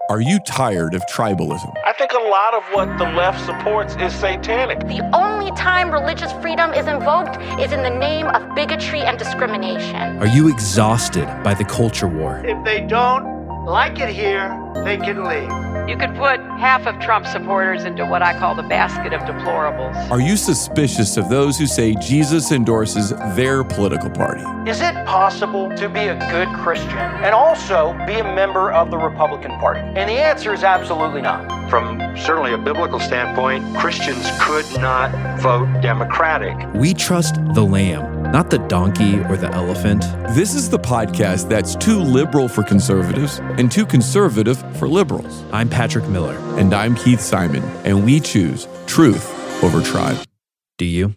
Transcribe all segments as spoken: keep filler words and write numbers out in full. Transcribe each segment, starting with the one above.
Are you tired of tribalism? I think a lot of what the left supports is satanic. The only time religious freedom is invoked is in the name of bigotry and discrimination. Are you exhausted by the culture war? If they don't like it here, they can leave. You could put half of Trump supporters into what I call the basket of deplorables. Are you suspicious of those who say Jesus endorses their political party? Is it possible to be a good Christian and also be a member of the Republican Party? And the answer is absolutely not. From certainly a biblical standpoint, Christians could not vote Democratic. We trust the lamb, not the donkey or the elephant. This is the podcast that's too liberal for conservatives and too conservative for liberals. I'm Patrick Miller. And I'm Keith Simon, and we choose truth over tribe. Do you?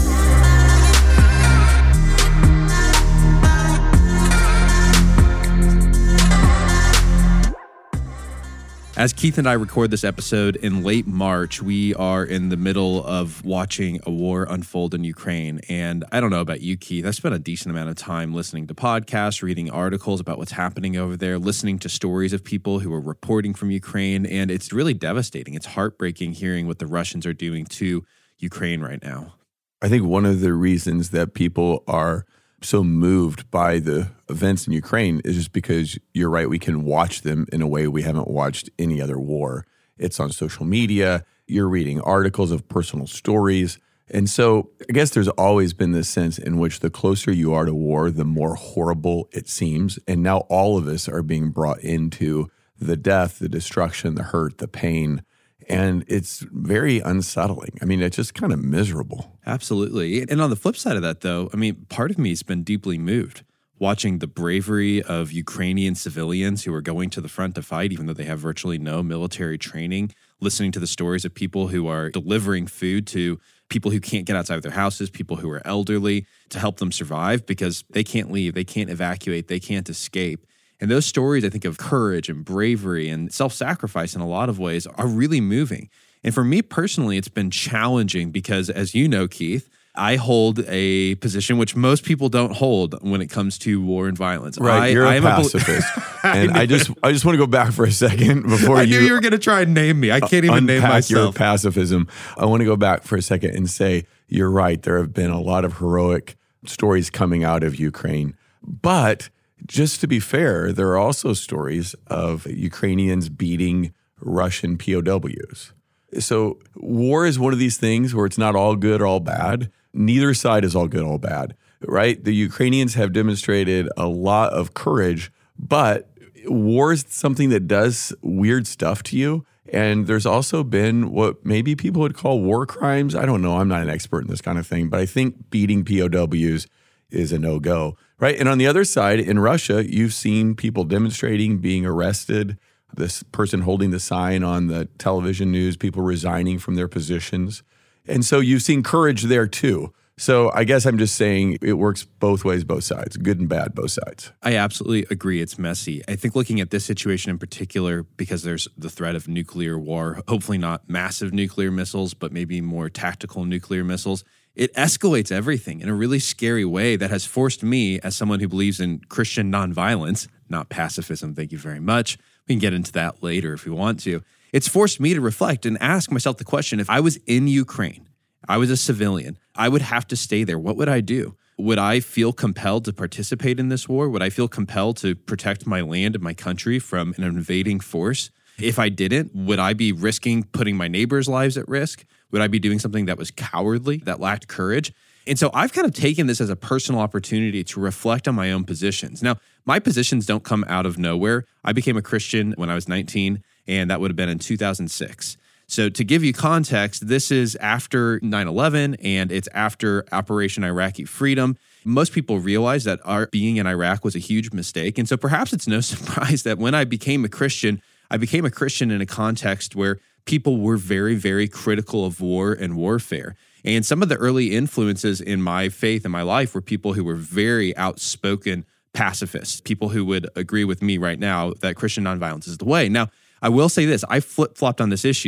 As Keith and I record this episode in late March, we are in the middle of watching a war unfold in Ukraine. And I don't know about you, Keith. I spent a decent amount of time listening to podcasts, reading articles about what's happening over there, listening to stories of people who are reporting from Ukraine. And it's really devastating. It's heartbreaking hearing what the Russians are doing to Ukraine right now. I think one of the reasons that people are so moved by the events in Ukraine is just because you're right, we can watch them in a way we haven't watched any other war. It's on social media, you're reading articles of personal stories. And so I guess there's always been this sense in which the closer you are to war, the more horrible it seems. And now all of us are being brought into the death, the destruction, the hurt, the pain. And it's very unsettling. I mean, it's just kind of miserable. Absolutely. And on the flip side of that, though, I mean, part of me has been deeply moved watching the bravery of Ukrainian civilians who are going to the front to fight, even though they have virtually no military training, listening to the stories of people who are delivering food to people who can't get outside of their houses, people who are elderly, to help them survive because they can't leave, they can't evacuate, they can't escape. And those stories, I think, of courage and bravery and self-sacrifice in a lot of ways are really moving. And for me personally, it's been challenging because, as you know, Keith, I hold a position which most people don't hold when it comes to war and violence. Right, I, you're I a am pacifist. A, and I just I just want to go back for a second before I you... knew you were going to try and name me. I can't even name myself. Your pacifism. I want to go back for a second and say, you're right, there have been a lot of heroic stories coming out of Ukraine. But just to be fair, there are also stories of Ukrainians beating Russian P O Ws. So war is one of these things where it's not all good or all bad. Neither side is all good or all bad, right? The Ukrainians have demonstrated a lot of courage, but war is something that does weird stuff to you. And there's also been what maybe people would call war crimes. I don't know. I'm not an expert in this kind of thing, but I think beating P O Ws is a no-go, right? And on the other side, in Russia, you've seen people demonstrating, being arrested, this person holding the sign on the television news, people resigning from their positions. And so you've seen courage there too. So I guess I'm just saying it works both ways, both sides, good and bad, both sides. I absolutely agree. It's messy. I think looking at this situation in particular, because there's the threat of nuclear war, hopefully not massive nuclear missiles, but maybe more tactical nuclear missiles, it escalates everything in a really scary way that has forced me, as someone who believes in Christian nonviolence, not pacifism, thank you very much. We can get into that later if we want to. It's forced me to reflect and ask myself the question, if I was in Ukraine, I was a civilian, I would have to stay there. What would I do? Would I feel compelled to participate in this war? Would I feel compelled to protect my land and my country from an invading force? If I didn't, would I be risking putting my neighbors' lives at risk? Would I be doing something that was cowardly, that lacked courage? And so I've kind of taken this as a personal opportunity to reflect on my own positions. Now, my positions don't come out of nowhere. I became a Christian when I was nineteen, and that would have been in two thousand six. So to give you context, this is after nine eleven, and it's after Operation Iraqi Freedom. Most people realize that our being in Iraq was a huge mistake. And so perhaps it's no surprise that when I became a Christian, I became a Christian in a context where people were very, very critical of war and warfare. And some of the early influences in my faith and my life were people who were very outspoken pacifists, people who would agree with me right now that Christian nonviolence is the way. Now, I will say this, I flip-flopped on this issue.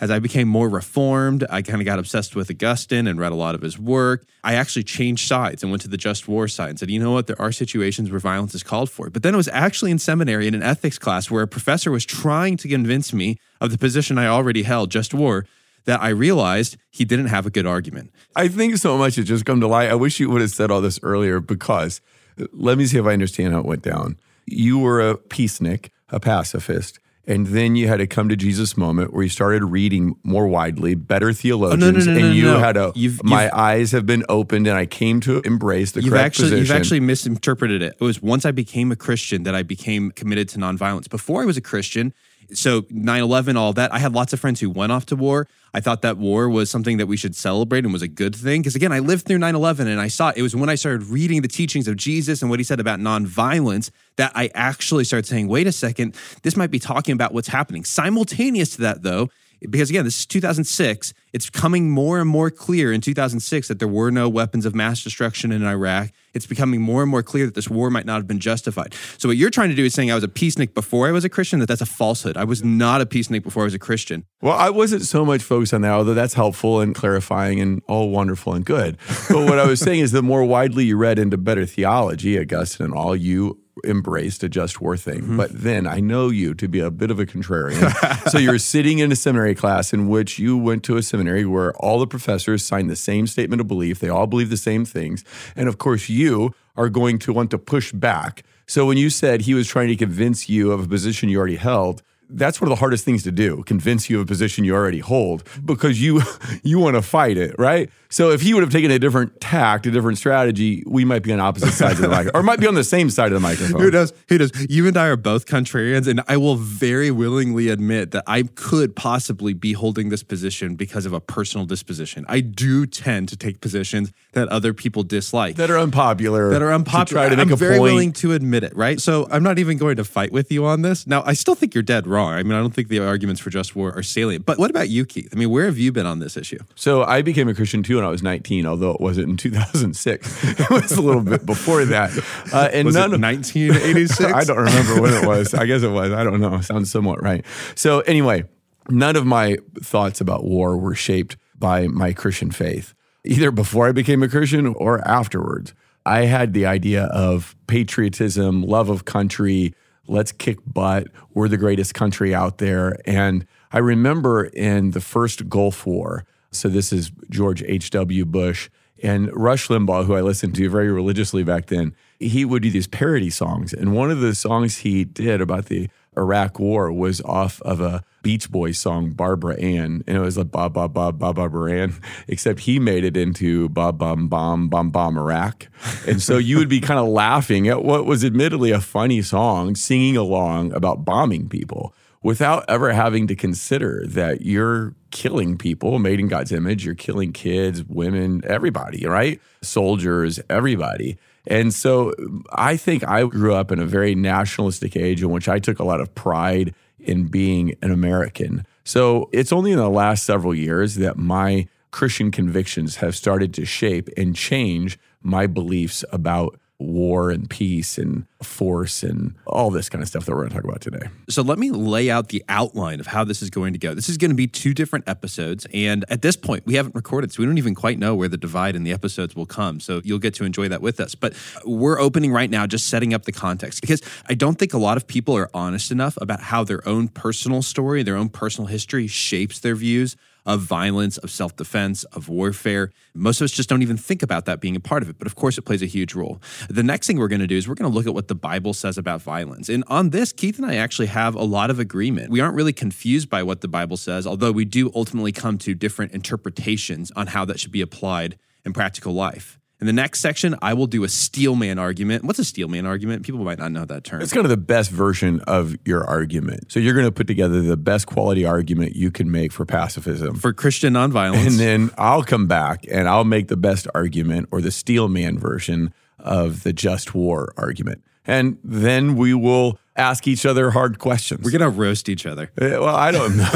as I became more reformed, I kind of got obsessed with Augustine and read a lot of his work. I actually changed sides and went to the just war side and said, you know what, there are situations where violence is called for. But then it was actually in seminary in an ethics class where a professor was trying to convince me of the position I already held, just war, that I realized he didn't have a good argument. I think so much it just come to light. I wish you would have said all this earlier because let me see if I understand how it went down. You were a peacenik, a pacifist, and then you had a come to Jesus moment where you started reading more widely, better theologians, oh, no, no, no, and no, you no. had a, you've, my you've, eyes have been opened and I came to embrace the you've correct actually, position. You've actually misinterpreted it. It was once I became a Christian that I became committed to nonviolence. Before I was a Christian, so nine eleven, all that, I had lots of friends who went off to war. I thought that war was something that we should celebrate and was a good thing. Because again, I lived through nine eleven and I saw it. It was when I started reading the teachings of Jesus and what he said about nonviolence that I actually started saying, wait a second, this might be talking about what's happening. Simultaneous to that though, because again, this is two thousand six, it's coming more and more clear in two thousand six that there were no weapons of mass destruction in Iraq. It's becoming more and more clear that this war might not have been justified. So what you're trying to do is saying I was a peacenik before I was a Christian, that that's a falsehood. I was not a peacenik before I was a Christian. Well, I wasn't so much focused on that, although that's helpful and clarifying and all wonderful and good. But what I was saying is the more widely you read into better theology, Augustine and all, you embraced a just war thing. Mm-hmm. But then I know you to be a bit of a contrarian. So you're sitting in a seminary class in which you went to a seminary where all the professors signed the same statement of belief. They all believe the same things. And of course, you are going to want to push back. So when you said he was trying to convince you of a position you already held, that's one of the hardest things to do, convince you of a position you already hold, because you you want to fight it, right? So if he would have taken a different tact, a different strategy, we might be on opposite sides of the microphone, or might be on the same side of the microphone. Who knows? Who knows? You and I are both contrarians, and I will very willingly admit that I could possibly be holding this position because of a personal disposition. I do tend to take positions that other people dislike. That are unpopular. That are unpopular. To try to make I'm a very point. willing to admit it, right? So I'm not even going to fight with you on this. Now, I still think you're dead wrong. I mean, I don't think the arguments for just war are salient. But what about you, Keith? I mean, where have you been on this issue? So I became a Christian too when I was nineteen, although it wasn't in two thousand six. It was a little bit before that. Uh, and was none it of, nineteen eighty-six? I don't remember when it was. I guess it was. I don't know. Sounds somewhat right. So anyway, none of my thoughts about war were shaped by my Christian faith, either before I became a Christian or afterwards. I had the idea of patriotism, love of country, let's kick butt. We're the greatest country out there. And I remember in the first Gulf War, so this is George H W Bush, and Rush Limbaugh, who I listened to very religiously back then, he would do these parody songs. And one of the songs he did about the Iraq War was off of a Beach Boys song, Barbara Ann. And it was like ba ba ba ba Barbara Ann, except he made it into ba bum bum bum bum Iraq. And so you would be kind of laughing at what was admittedly a funny song, singing along about bombing people without ever having to consider that you're killing people made in God's image. You're killing kids, women, everybody, right? Soldiers, everybody. And so I think I grew up in a very nationalistic age in which I took a lot of pride in being an American. So it's only in the last several years that my Christian convictions have started to shape and change my beliefs about war and peace and force and all this kind of stuff that we're going to talk about today. So let me lay out the outline of how this is going to go. This is going to be two different episodes. And at this point, we haven't recorded, so we don't even quite know where the divide in the episodes will come. So you'll get to enjoy that with us. But we're opening right now, just setting up the context, because I don't think a lot of people are honest enough about how their own personal story, their own personal history shapes their views of violence, of self-defense, of warfare. Most of us just don't even think about that being a part of it, but of course it plays a huge role. The next thing we're going to do is we're going to look at what the Bible says about violence. And on this, Keith and I actually have a lot of agreement. We aren't really confused by what the Bible says, although we do ultimately come to different interpretations on how that should be applied in practical life. In the next section, I will do a steelman argument. What's a steelman argument? People might not know that term. It's kind of the best version of your argument. So you're going to put together the best quality argument you can make for pacifism. For Christian nonviolence. And then I'll come back and I'll make the best argument, or the steelman version of the just war argument. And then we will ask each other hard questions. We're going to roast each other. Uh, well, I don't know.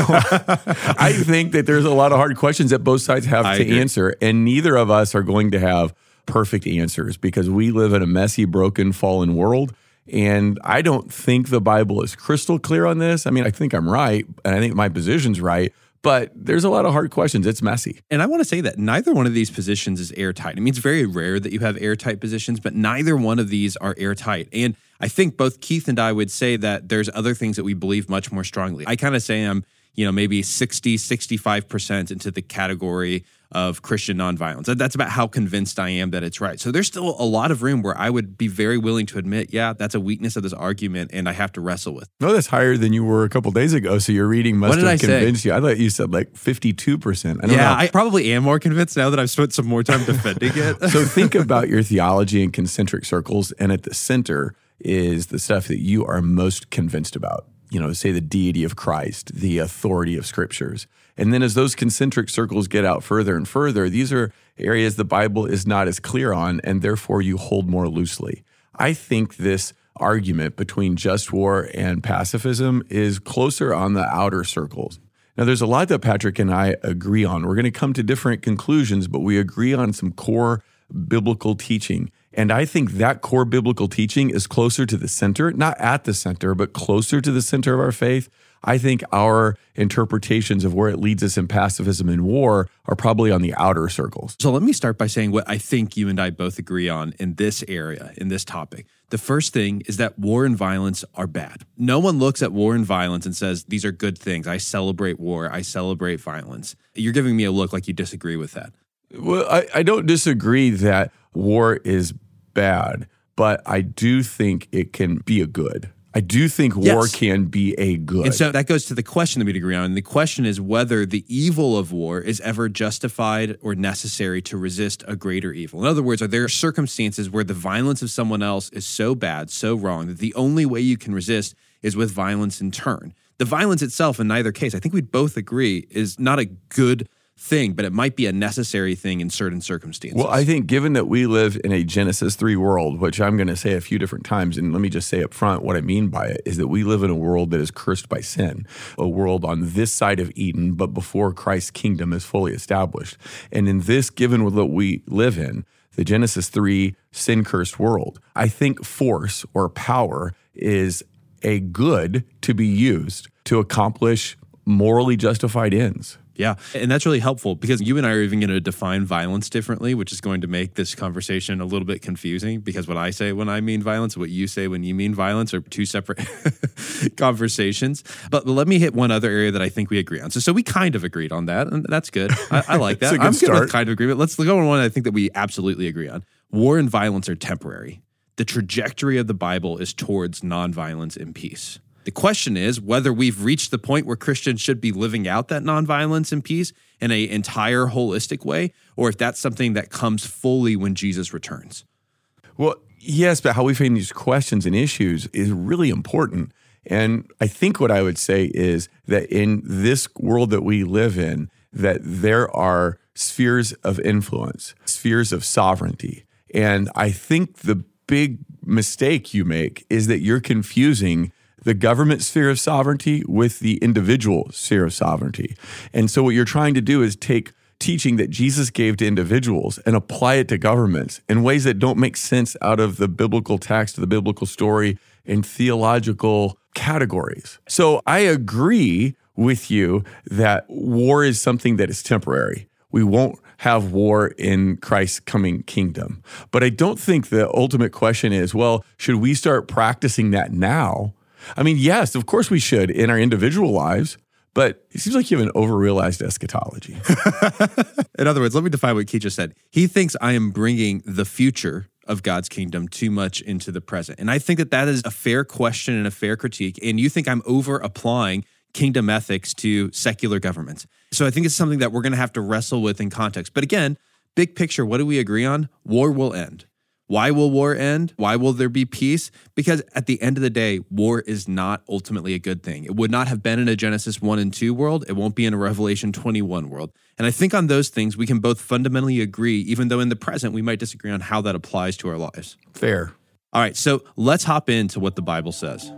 I think that there's a lot of hard questions that both sides have I to agree. answer, and neither of us are going to have perfect answers because we live in a messy, broken, fallen world. And I don't think the Bible is crystal clear on this. I mean, I think I'm right, and I think my position's right, But there's a lot of hard questions. It's messy. And I want to say that neither one of these positions is airtight. I mean, it's very rare that you have airtight positions, but neither one of these are airtight. And I think both Keith and I would say that there's other things that we believe much more strongly. I kind of say I'm, you know, maybe sixty, sixty-five percent into the category of Christian nonviolence. That's about how convinced I am that it's right. So there's still a lot of room where I would be very willing to admit, yeah, that's a weakness of this argument and I have to wrestle with. No, that's higher than you were a couple days ago. So your reading must What did have I say? convinced you. I thought you said like fifty-two percent. I don't Yeah, know. I probably am more convinced now that I've spent some more time defending it. So think about your theology in concentric circles, and at the center is the stuff that you are most convinced about. You know, say the deity of Christ, the authority of scriptures. And then as those concentric circles get out further and further, these are areas the Bible is not as clear on, and therefore you hold more loosely. I think this argument between just war and pacifism is closer on the outer circles. Now, there's a lot that Patrick and I agree on. We're going to come to different conclusions, but we agree on some core biblical teaching. And I think that core biblical teaching is closer to the center, not at the center, but closer to the center of our faith. I think our interpretations of where it leads us in pacifism and war are probably on the outer circles. So let me start by saying what I think you and I both agree on in this area, in this topic. The first thing is that war and violence are bad. No one looks at war and violence and says, these are good things. I celebrate war. I celebrate violence. You're giving me a look like you disagree with that. Well, I, I don't disagree that war is bad, but I do think it can be a good. I do think war Yes. can be a good. And so that goes to the question that we'd agree on. And the question is whether the evil of war is ever justified or necessary to resist a greater evil. In other words, are there circumstances where the violence of someone else is so bad, so wrong, that the only way you can resist is with violence in turn? The violence itself, in neither case, I think we'd both agree, is not a good thing, but it might be a necessary thing in certain circumstances. Well, I think given that we live in a Genesis three world, which I'm going to say a few different times, and let me just say up front what I mean by it is that we live in a world that is cursed by sin, a world on this side of Eden, but before Christ's kingdom is fully established. And in this, given what we live in, the Genesis three sin-cursed world, I think force or power is a good to be used to accomplish morally justified ends. Yeah, and that's really helpful because you and I are even going to define violence differently, which is going to make this conversation a little bit confusing because what I say when I mean violence, what you say when you mean violence are two separate conversations. But, but let me hit one other area that I think we agree on. So, so we kind of agreed on that, and that's good. I, I like that. It's a good I'm start. good with kind of agreement. Let's go on one I think that we absolutely agree on. War and violence are temporary. The trajectory of the Bible is towards nonviolence and peace. The question is whether we've reached the point where Christians should be living out that nonviolence and peace in an entire holistic way, or if that's something that comes fully when Jesus returns. Well, yes, but how we frame these questions and issues is really important. And I think what I would say is that in this world that we live in, that there are spheres of influence, spheres of sovereignty. And I think the big mistake you make is that you're confusing the government sphere of sovereignty with the individual sphere of sovereignty. And so what you're trying to do is take teaching that Jesus gave to individuals and apply it to governments in ways that don't make sense out of the biblical text, the biblical story, and theological categories. So I agree with you that war is something that is temporary. We won't have war in Christ's coming kingdom. But I don't think the ultimate question is, well, should we start practicing that now? I mean, yes, of course we should in our individual lives, but it seems like you have an overrealized eschatology. In other words, let me define what Keith just said. He thinks I am bringing the future of God's kingdom too much into the present. And I think that that is a fair question and a fair critique. And you think I'm over applying kingdom ethics to secular governments. So I think it's something that we're going to have to wrestle with in context. But again, big picture, what do we agree on? War will end. Why will war end? Why will there be peace? Because at the end of the day, war is not ultimately a good thing. It would not have been in a Genesis one and two world. It won't be in a Revelation twenty-one world. And I think on those things, we can both fundamentally agree, even though in the present, we might disagree on how that applies to our lives. Fair. All right, so let's hop into what the Bible says.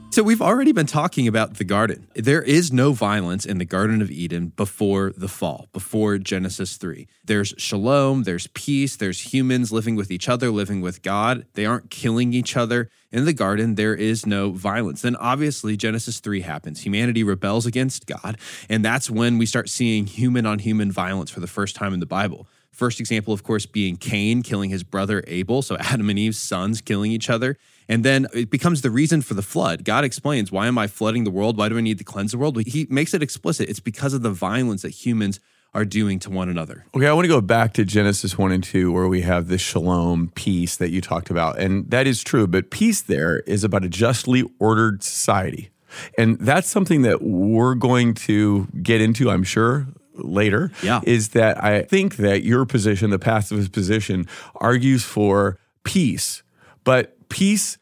So we've already been talking about the garden. There is no violence in the Garden of Eden before the fall, before Genesis three. There's shalom, there's peace, there's humans living with each other, living with God. They aren't killing each other. In the garden, there is no violence. Then obviously Genesis three happens. Humanity rebels against God, and that's when we start seeing human-on-human violence for the first time in the Bible. First example, of course, being Cain killing his brother Abel, so Adam and Eve's sons killing each other. And then it becomes the reason for the flood. God explains, why am I flooding the world? Why do I need to cleanse the world? He makes it explicit. It's because of the violence that humans are doing to one another. Okay, I want to go back to Genesis one and two, where we have this shalom, peace that you talked about. And that is true, but peace there is about a justly ordered society. And that's something that we're going to get into, I'm sure, later, yeah. is that I think that your position, the pacifist position, argues for peace. But peace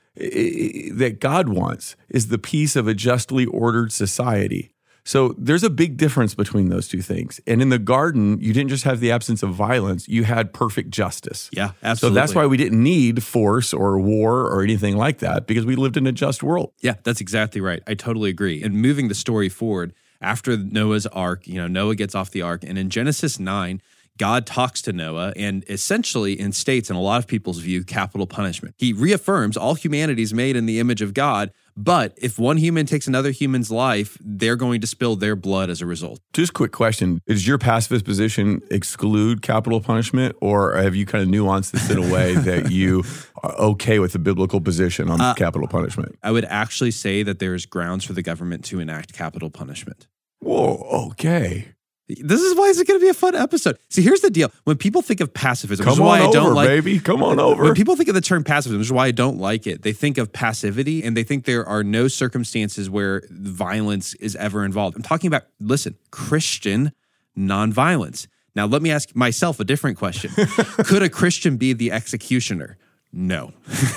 that God wants is the peace of a justly ordered society. So there's a big difference between those two things. And in the garden, you didn't just have the absence of violence, you had perfect justice. Yeah, absolutely. So that's why we didn't need force or war or anything like that, because we lived in a just world. Yeah, that's exactly right. I totally agree. And moving the story forward, after Noah's ark, you know, Noah gets off the ark, and in Genesis nine, God talks to Noah and essentially instates, in a lot of people's view, capital punishment. He reaffirms all humanity is made in the image of God, but if one human takes another human's life, they're going to spill their blood as a result. Just a quick question. Does your pacifist position exclude capital punishment, or have you kind of nuanced this in a way that you are okay with the biblical position on uh, capital punishment? I would actually say that there's grounds for the government to enact capital punishment. Whoa, okay. This is why it's going to be a fun episode. See, here's the deal. When people think of pacifism, Come which is on why over, I don't like, baby. Come on over. When people think of the term pacifism, which is why I don't like it, they think of passivity, and they think there are no circumstances where violence is ever involved. I'm talking about, listen, Christian nonviolence. Now, let me ask myself a different question. Could a Christian be the executioner? No.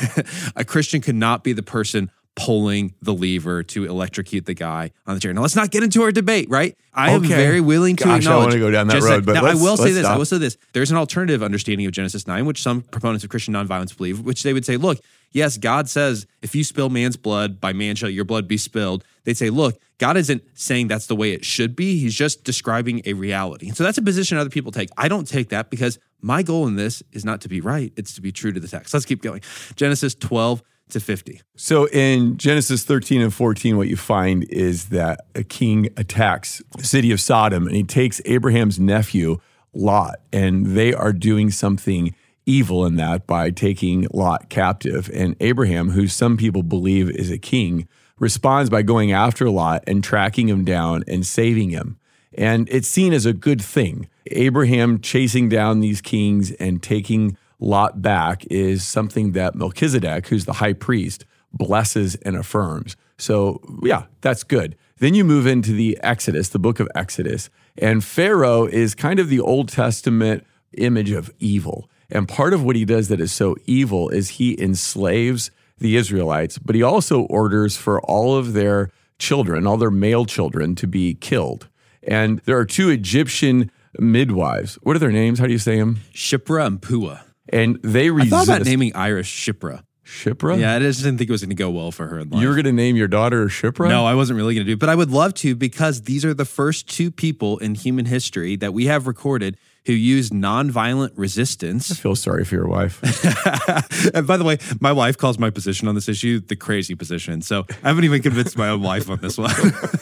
A Christian could not be the person pulling the lever to electrocute the guy on the chair. Now, let's not get into our debate, right? I am okay. very willing to Gosh, acknowledge. I want to go down that road, that, but now, let's, I will say let's this. stop. I will say this. There's an alternative understanding of Genesis nine, which some proponents of Christian nonviolence believe, which they would say, look, yes, God says, if you spill man's blood, by man shall your blood be spilled. They'd say, look, God isn't saying that's the way it should be. He's just describing a reality. And so that's a position other people take. I don't take that because my goal in this is not to be right. It's to be true to the text. Let's keep going. Genesis twelve to fifty. So in Genesis thirteen and fourteen, what you find is that a king attacks the city of Sodom, and he takes Abraham's nephew, Lot, and they are doing something evil in that by taking Lot captive. And Abraham, who some people believe is a king, responds by going after Lot and tracking him down and saving him. And it's seen as a good thing. Abraham chasing down these kings and taking Lot back is something that Melchizedek, who's the high priest, blesses and affirms. So yeah, that's good. Then you move into the Exodus, the book of Exodus, and Pharaoh is kind of the Old Testament image of evil. And part of what he does that is so evil is he enslaves the Israelites, but he also orders for all of their children, all their male children, to be killed. And there are two Egyptian midwives. What are their names? How do you say them? Shipra and Puah. And they resist. I thought about naming Iris Shipra. Shipra? Yeah, I just didn't think it was going to go well for her in life. You were going to name your daughter Shipra? No, I wasn't really going to do it, but I would love to because these are the first two people in human history that we have recorded who used nonviolent resistance. I feel sorry for your wife. And by the way, my wife calls my position on this issue the crazy position. So I haven't even convinced my own wife on this one.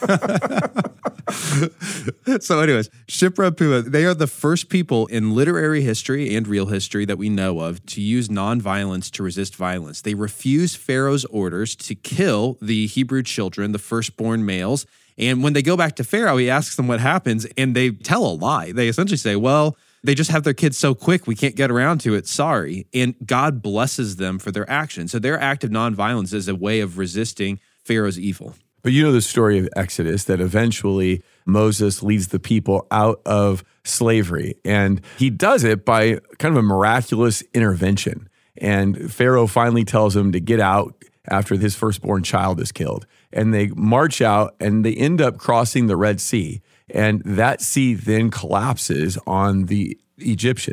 So anyways, Shipra and Puah, they are the first people in literary history and real history that we know of to use nonviolence to resist violence. They refuse Pharaoh's orders to kill the Hebrew children, the firstborn males. And when they go back to Pharaoh, he asks them what happens, and they tell a lie. They essentially say, well, they just have their kids so quick, we can't get around to it. Sorry. And God blesses them for their action. So their act of nonviolence is a way of resisting Pharaoh's evil. But you know the story of Exodus, that eventually Moses leads the people out of slavery. And he does it by kind of a miraculous intervention. And Pharaoh finally tells him to get out after his firstborn child is killed. And they march out and they end up crossing the Red Sea. And that sea then collapses on the Egyptians.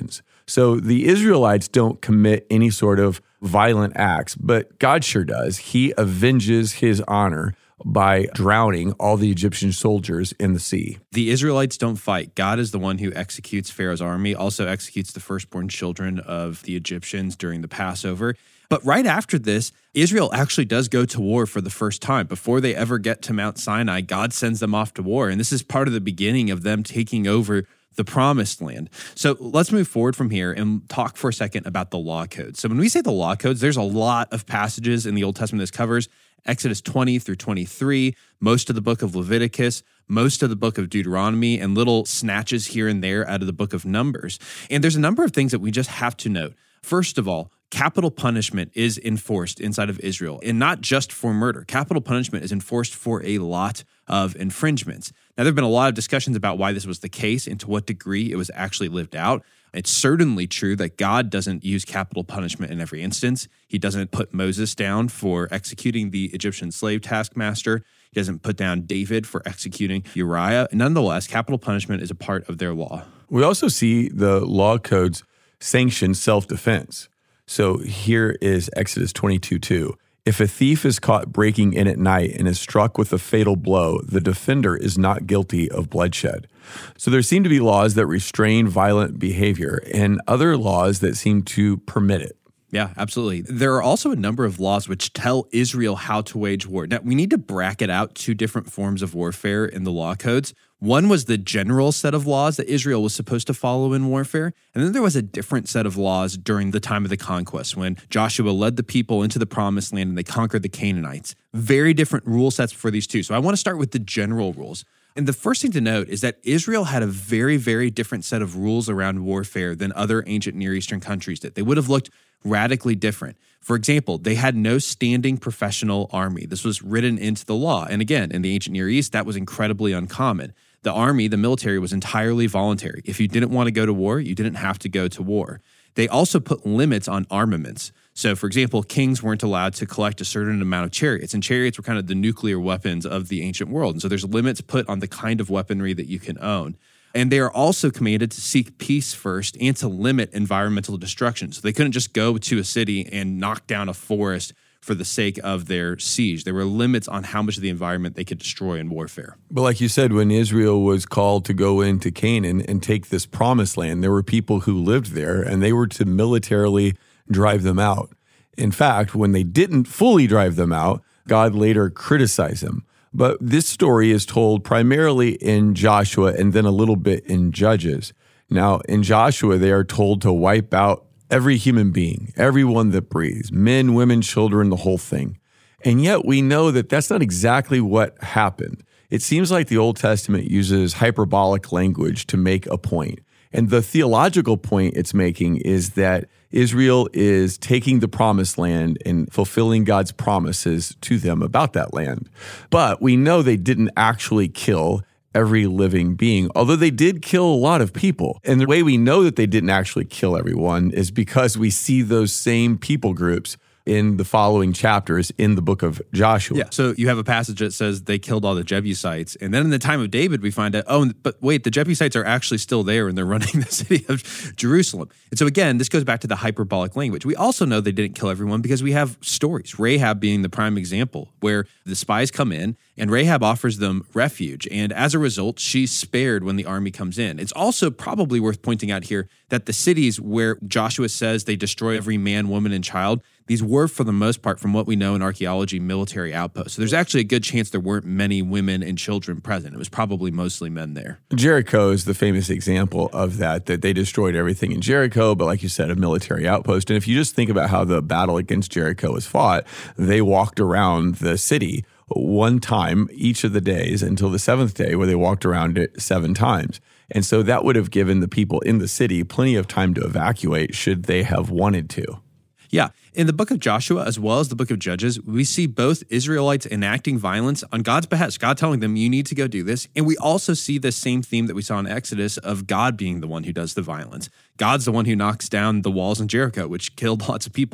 So the Israelites don't commit any sort of violent acts, but God sure does. He avenges his honor by drowning all the Egyptian soldiers in the sea. The Israelites don't fight. God is the one who executes Pharaoh's army, also executes the firstborn children of the Egyptians during the Passover. But right after this, Israel actually does go to war for the first time. Before they ever get to Mount Sinai, God sends them off to war. And this is part of the beginning of them taking over the promised land. So let's move forward from here and talk for a second about the law codes. So when we say the law codes, there's a lot of passages in the Old Testament this covers. Exodus twenty through twenty-three, most of the book of Leviticus, most of the book of Deuteronomy, and little snatches here and there out of the book of Numbers. And there's a number of things that we just have to note. First of all, capital punishment is enforced inside of Israel, and not just for murder. Capital punishment is enforced for a lot of infringements. Now, there have been a lot of discussions about why this was the case and to what degree it was actually lived out. It's certainly true that God doesn't use capital punishment in every instance. He doesn't put Moses down for executing the Egyptian slave taskmaster. He doesn't put down David for executing Uriah. Nonetheless, capital punishment is a part of their law. We also see the law codes sanction self-defense. So here is Exodus twenty-two two. If a thief is caught breaking in at night and is struck with a fatal blow, the defender is not guilty of bloodshed. So there seem to be laws that restrain violent behavior and other laws that seem to permit it. Yeah, absolutely. There are also a number of laws which tell Israel how to wage war. Now, we need to bracket out two different forms of warfare in the law codes. One was the general set of laws that Israel was supposed to follow in warfare. And then there was a different set of laws during the time of the conquest when Joshua led the people into the promised land and they conquered the Canaanites. Very different rule sets for these two. So I want to start with the general rules. And the first thing to note is that Israel had a very, very different set of rules around warfare than other ancient Near Eastern countries did. They would have looked radically different. For example, they had no standing professional army. This was written into the law. And again, in the ancient Near East, that was incredibly uncommon. The army, the military, was entirely voluntary. If you didn't want to go to war, you didn't have to go to war. They also put limits on armaments. So, for example, kings weren't allowed to collect a certain amount of chariots, and chariots were kind of the nuclear weapons of the ancient world. And so there's limits put on the kind of weaponry that you can own. And they are also commanded to seek peace first and to limit environmental destruction. So they couldn't just go to a city and knock down a forest for the sake of their siege. There were limits on how much of the environment they could destroy in warfare. But like you said, when Israel was called to go into Canaan and take this promised land, there were people who lived there and they were to militarily drive them out. In fact, when they didn't fully drive them out, God later criticized them. But this story is told primarily in Joshua and then a little bit in Judges. Now, in Joshua, they are told to wipe out every human being, everyone that breathes, men, women, children, the whole thing. And yet we know that that's not exactly what happened. It seems like the Old Testament uses hyperbolic language to make a point. And the theological point it's making is that Israel is taking the promised land and fulfilling God's promises to them about that land. But we know they didn't actually kill every living being, although they did kill a lot of people. And the way we know that they didn't actually kill everyone is because we see those same people groups in the following chapters in the book of Joshua. Yeah, so you have a passage that says they killed all the Jebusites. And then in the time of David, we find out, oh, but wait, the Jebusites are actually still there and they're running the city of Jerusalem. And so again, this goes back to the hyperbolic language. We also know they didn't kill everyone because we have stories, Rahab being the prime example, where the spies come in and Rahab offers them refuge. And as a result, she's spared when the army comes in. It's also probably worth pointing out here that the cities where Joshua says they destroy every man, woman, and child, these were, for the most part, from what we know in archaeology, military outposts. So there's actually a good chance there weren't many women and children present. It was probably mostly men there. Jericho is the famous example of that, that they destroyed everything in Jericho, but like you said, a military outpost. And if you just think about how the battle against Jericho was fought, they walked around the city one time each of the days until the seventh day, where they walked around it seven times. And so that would have given the people in the city plenty of time to evacuate should they have wanted to. Yeah. In the book of Joshua, as well as the book of Judges, we see both Israelites enacting violence on God's behest, God telling them, you need to go do this. And we also see the same theme that we saw in Exodus of God being the one who does the violence. God's the one who knocks down the walls in Jericho, which killed lots of people.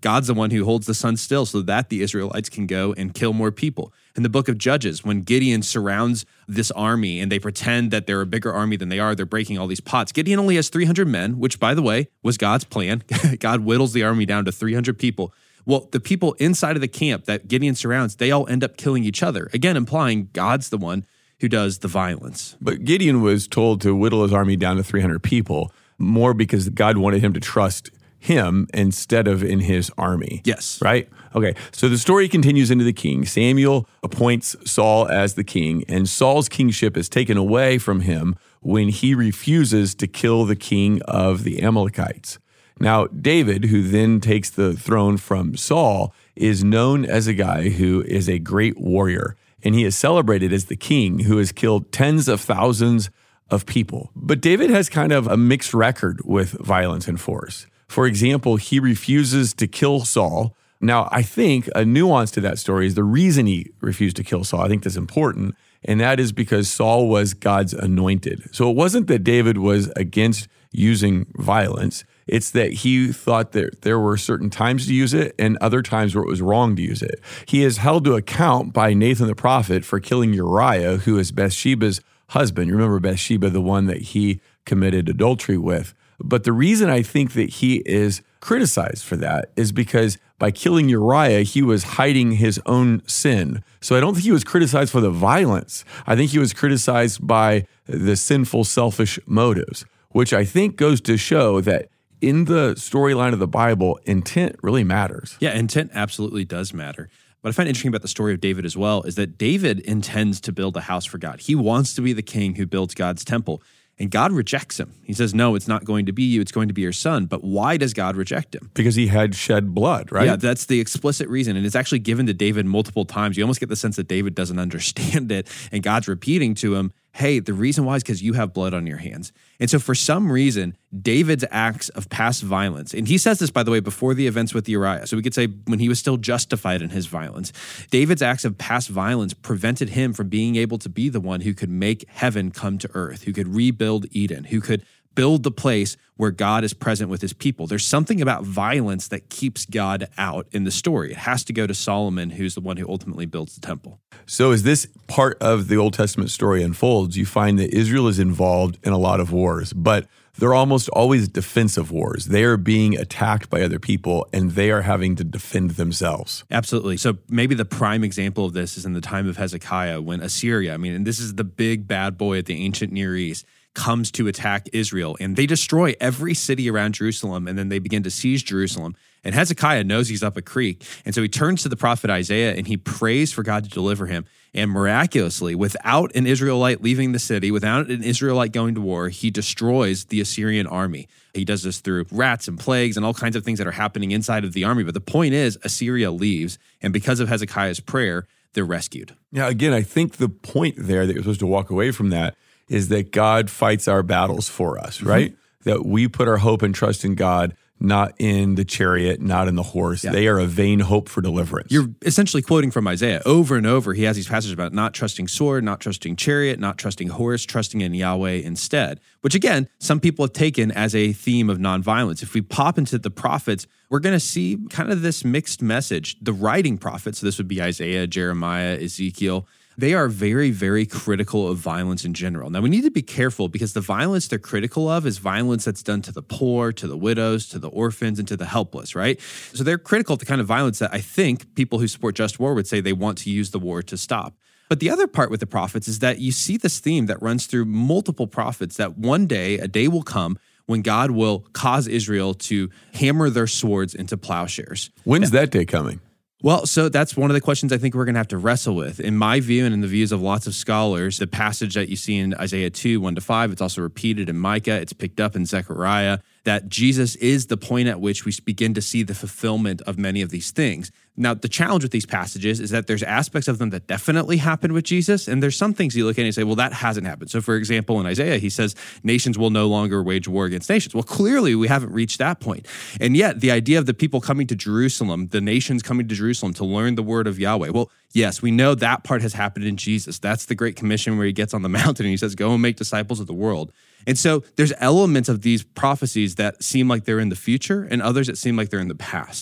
God's the one who holds the sun still so that the Israelites can go and kill more people. In the book of Judges, when Gideon surrounds this army and they pretend that they're a bigger army than they are, they're breaking all these pots. Gideon only has three hundred men, which, by the way, was God's plan. God whittles the army down to three hundred people. Well, the people inside of the camp that Gideon surrounds, they all end up killing each other, again, implying God's the one who does the violence. But Gideon was told to whittle his army down to three hundred people, more because God wanted him to trust him instead of in his army. Yes. Right? Okay. So the story continues into the king. Samuel appoints Saul as the king, and Saul's kingship is taken away from him when he refuses to kill the king of the Amalekites. Now, David, who then takes the throne from Saul, is known as a guy who is a great warrior, and he is celebrated as the king who has killed tens of thousands of people. But David has kind of a mixed record with violence and force. For example, he refuses to kill Saul. Now, I think a nuance to that story is the reason he refused to kill Saul. I think that's important, and that is because Saul was God's anointed. So it wasn't that David was against using violence. It's that he thought that there were certain times to use it and other times where it was wrong to use it. He is held to account by Nathan the prophet for killing Uriah, who is Bathsheba's husband. You remember Bathsheba, the one that he committed adultery with. But the reason I think that he is criticized for that is because by killing Uriah, he was hiding his own sin. So I don't think he was criticized for the violence. I think he was criticized by the sinful, selfish motives, which I think goes to show that in the storyline of the Bible, intent really matters. Yeah, intent absolutely does matter. What I find interesting about the story of David as well is that David intends to build a house for God. He wants to be the king who builds God's temple. And God rejects him. He says, no, it's not going to be you. It's going to be your son. But why does God reject him? Because he had shed blood, right? Yeah, that's the explicit reason. And it's actually given to David multiple times. You almost get the sense that David doesn't understand it. And God's repeating to him, hey, the reason why is because you have blood on your hands. And so for some reason, David's acts of past violence, and he says this, by the way, before the events with Uriah, so we could say when he was still justified in his violence, David's acts of past violence prevented him from being able to be the one who could make heaven come to earth, who could rebuild Eden, who could build the place where God is present with his people. There's something about violence that keeps God out in the story. It has to go to Solomon, who's the one who ultimately builds the temple. So as this part of the Old Testament story unfolds, you find that Israel is involved in a lot of wars, but they're almost always defensive wars. They are being attacked by other people, and they are having to defend themselves. Absolutely. So maybe the prime example of this is in the time of Hezekiah, when Assyria, I mean, and this is the big bad boy of the ancient Near East, comes to attack Israel, and they destroy every city around Jerusalem, and then they begin to seize Jerusalem. And Hezekiah knows he's up a creek, and so he turns to the prophet Isaiah, and he prays for God to deliver him. And miraculously, without an Israelite leaving the city, without an Israelite going to war, he destroys the Assyrian army. He does this through rats and plagues and all kinds of things that are happening inside of the army. But the point is, Assyria leaves, and because of Hezekiah's prayer, they're rescued. Yeah, again, I think the point there that you're supposed to walk away from that is that God fights our battles for us, right? Mm-hmm. That we put our hope and trust in God, not in the chariot, not in the horse. Yeah. They are a vain hope for deliverance. You're essentially quoting from Isaiah. Over and over, he has these passages about not trusting sword, not trusting chariot, not trusting horse, trusting in Yahweh instead, which again, some people have taken as a theme of nonviolence. If we pop into the prophets, we're going to see kind of this mixed message. The writing prophets, so this would be Isaiah, Jeremiah, Ezekiel, they are very, very critical of violence in general. Now, we need to be careful because the violence they're critical of is violence that's done to the poor, to the widows, to the orphans, and to the helpless, right? So they're critical of the kind of violence that I think people who support just war would say they want to use the war to stop. But the other part with the prophets is that you see this theme that runs through multiple prophets, that one day, a day will come when God will cause Israel to hammer their swords into plowshares. When's that day coming? Well, so that's one of the questions I think we're going to have to wrestle with. In my view and in the views of lots of scholars, the passage that you see in Isaiah two, one to five, it's also repeated in Micah, it's picked up in Zechariah, that Jesus is the point at which we begin to see the fulfillment of many of these things. Now, the challenge with these passages is that there's aspects of them that definitely happened with Jesus, and there's some things you look at and say, well, that hasn't happened. So, for example, in Isaiah, he says, nations will no longer wage war against nations. Well, clearly, we haven't reached that point. And yet, the idea of the people coming to Jerusalem, the nations coming to Jerusalem to learn the word of Yahweh, well, yes, we know that part has happened in Jesus. That's the Great Commission where he gets on the mountain and he says, go and make disciples of the world. And so there's elements of these prophecies that seem like they're in the future and others that seem like they're in the past.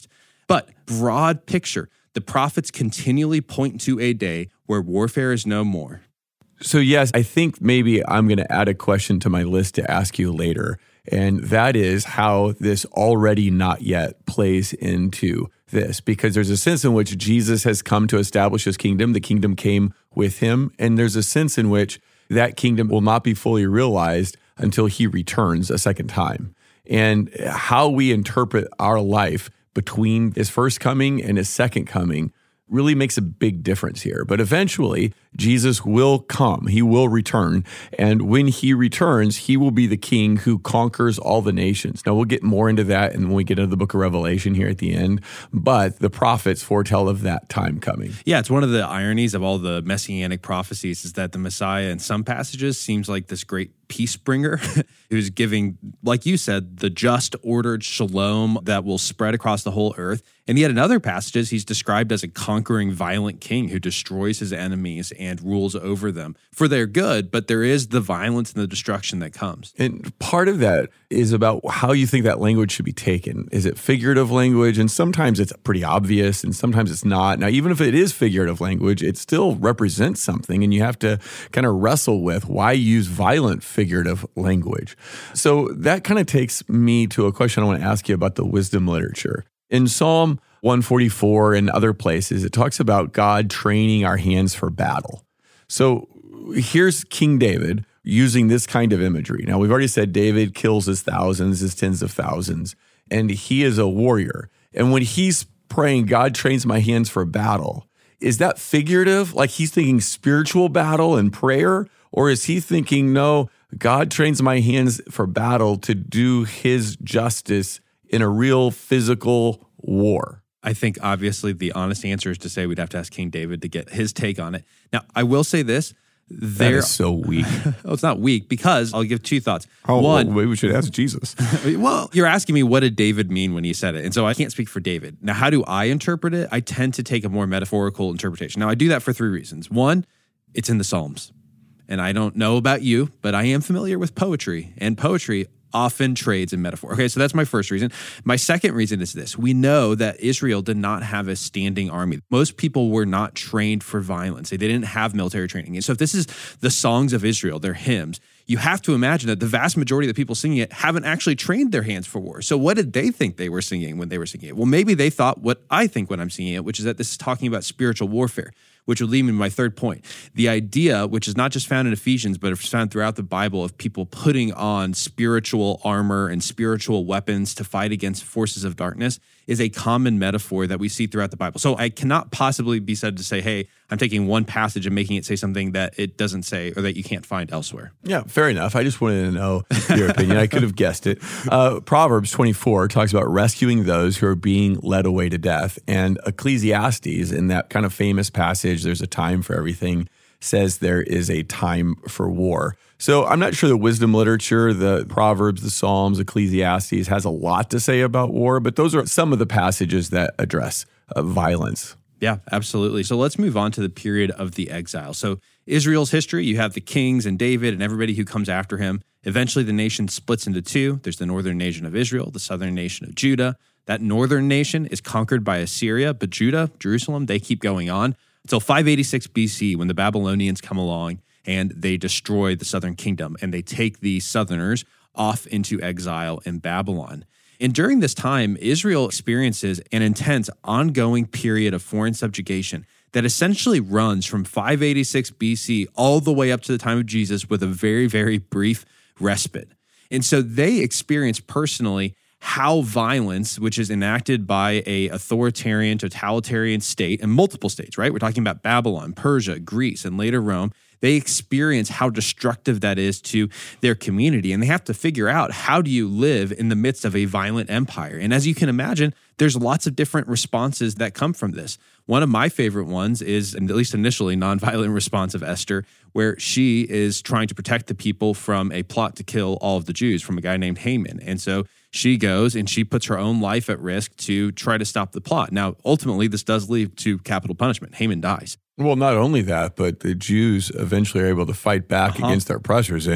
But broad picture, the prophets continually point to a day where warfare is no more. So yes, I think maybe I'm going to add a question to my list to ask you later, and that is how this already not yet plays into this, because there's a sense in which Jesus has come to establish his kingdom. The kingdom came with him, and there's a sense in which that kingdom will not be fully realized until he returns a second time. And how we interpret our life between his first coming and his second coming really makes a big difference here. But eventually, Jesus will come. He will return. And when he returns, he will be the king who conquers all the nations. Now, we'll get more into that and when we get into the book of Revelation here at the end. But the prophets foretell of that time coming. Yeah, it's one of the ironies of all the messianic prophecies is that the Messiah in some passages seems like this great peace bringer who's giving, like you said, the just ordered shalom that will spread across the whole earth. And yet in other passages, he's described as a conquering violent king who destroys his enemies and rules over them for their good, but there is the violence and the destruction that comes. And part of that is about how you think that language should be taken. Is it figurative language? And sometimes it's pretty obvious and sometimes it's not. Now, even if it is figurative language, it still represents something and you have to kind of wrestle with why use violent figurative language. So that kind of takes me to a question I want to ask you about the wisdom literature. In Psalm one forty-four and other places, it talks about God training our hands for battle. So here's King David using this kind of imagery. Now, we've already said David kills his thousands, his tens of thousands, and he is a warrior. And when he's praying, God trains my hands for battle, is that figurative? Like he's thinking spiritual battle and prayer? Or is he thinking, no, God trains my hands for battle to do his justice in a real physical war? I think obviously the honest answer is to say we'd have to ask King David to get his take on it. Now, I will say this. That is so weak. Oh, it's not weak because I'll give two thoughts. Oh, One, well, maybe we should ask Jesus. Well, you're asking me what did David mean when he said it. And so I can't speak for David. Now, how do I interpret it? I tend to take a more metaphorical interpretation. Now, I do that for three reasons. One, it's in the Psalms. And I don't know about you, but I am familiar with poetry. And poetry often trades in metaphor. Okay, so that's my first reason. My second reason is this. We know that Israel did not have a standing army. Most people were not trained for violence. They didn't have military training. And so if this is the songs of Israel, their hymns, you have to imagine that the vast majority of the people singing it haven't actually trained their hands for war. So what did they think they were singing when they were singing it? Well, maybe they thought what I think when I'm singing it, which is that this is talking about spiritual warfare, which would lead me to my third point. The idea, which is not just found in Ephesians, but it's found throughout the Bible, of people putting on spiritual armor and spiritual weapons to fight against forces of darkness, is a common metaphor that we see throughout the Bible. So I cannot possibly be said to say, hey, I'm taking one passage and making it say something that it doesn't say or that you can't find elsewhere. Yeah, fair enough. I just wanted to know your opinion. I could have guessed it. Uh, Proverbs twenty-four talks about rescuing those who are being led away to death. And Ecclesiastes, in that kind of famous passage, there's a time for everything, says there is a time for war. So I'm not sure the wisdom literature, the Proverbs, the Psalms, Ecclesiastes has a lot to say about war, but those are some of the passages that address uh, violence. Yeah, absolutely. So let's move on to the period of the exile. So Israel's history, you have the kings and David and everybody who comes after him. Eventually, the nation splits into two. There's the northern nation of Israel, the southern nation of Judah. That northern nation is conquered by Assyria, but Judah, Jerusalem, they keep going on until five eighty-six B C when the Babylonians come along and they destroy the southern kingdom and they take the southerners off into exile in Babylon. And during this time, Israel experiences an intense, ongoing period of foreign subjugation that essentially runs from five eighty-six B C all the way up to the time of Jesus with a very, very brief respite. And so they experience personally how violence, which is enacted by a authoritarian, totalitarian state, and multiple states, right? We're talking about Babylon, Persia, Greece, and later Rome. They experience how destructive that is to their community, and they have to figure out, how do you live in the midst of a violent empire? And as you can imagine, there's lots of different responses that come from this. One of my favorite ones is, at least initially, nonviolent response of Esther, where she is trying to protect the people from a plot to kill all of the Jews from a guy named Haman. And so she goes and she puts her own life at risk to try to stop the plot. Now, ultimately, this does lead to capital punishment. Haman dies. Well, not only that, but the Jews eventually are able to fight back uh-huh. against their oppressors. And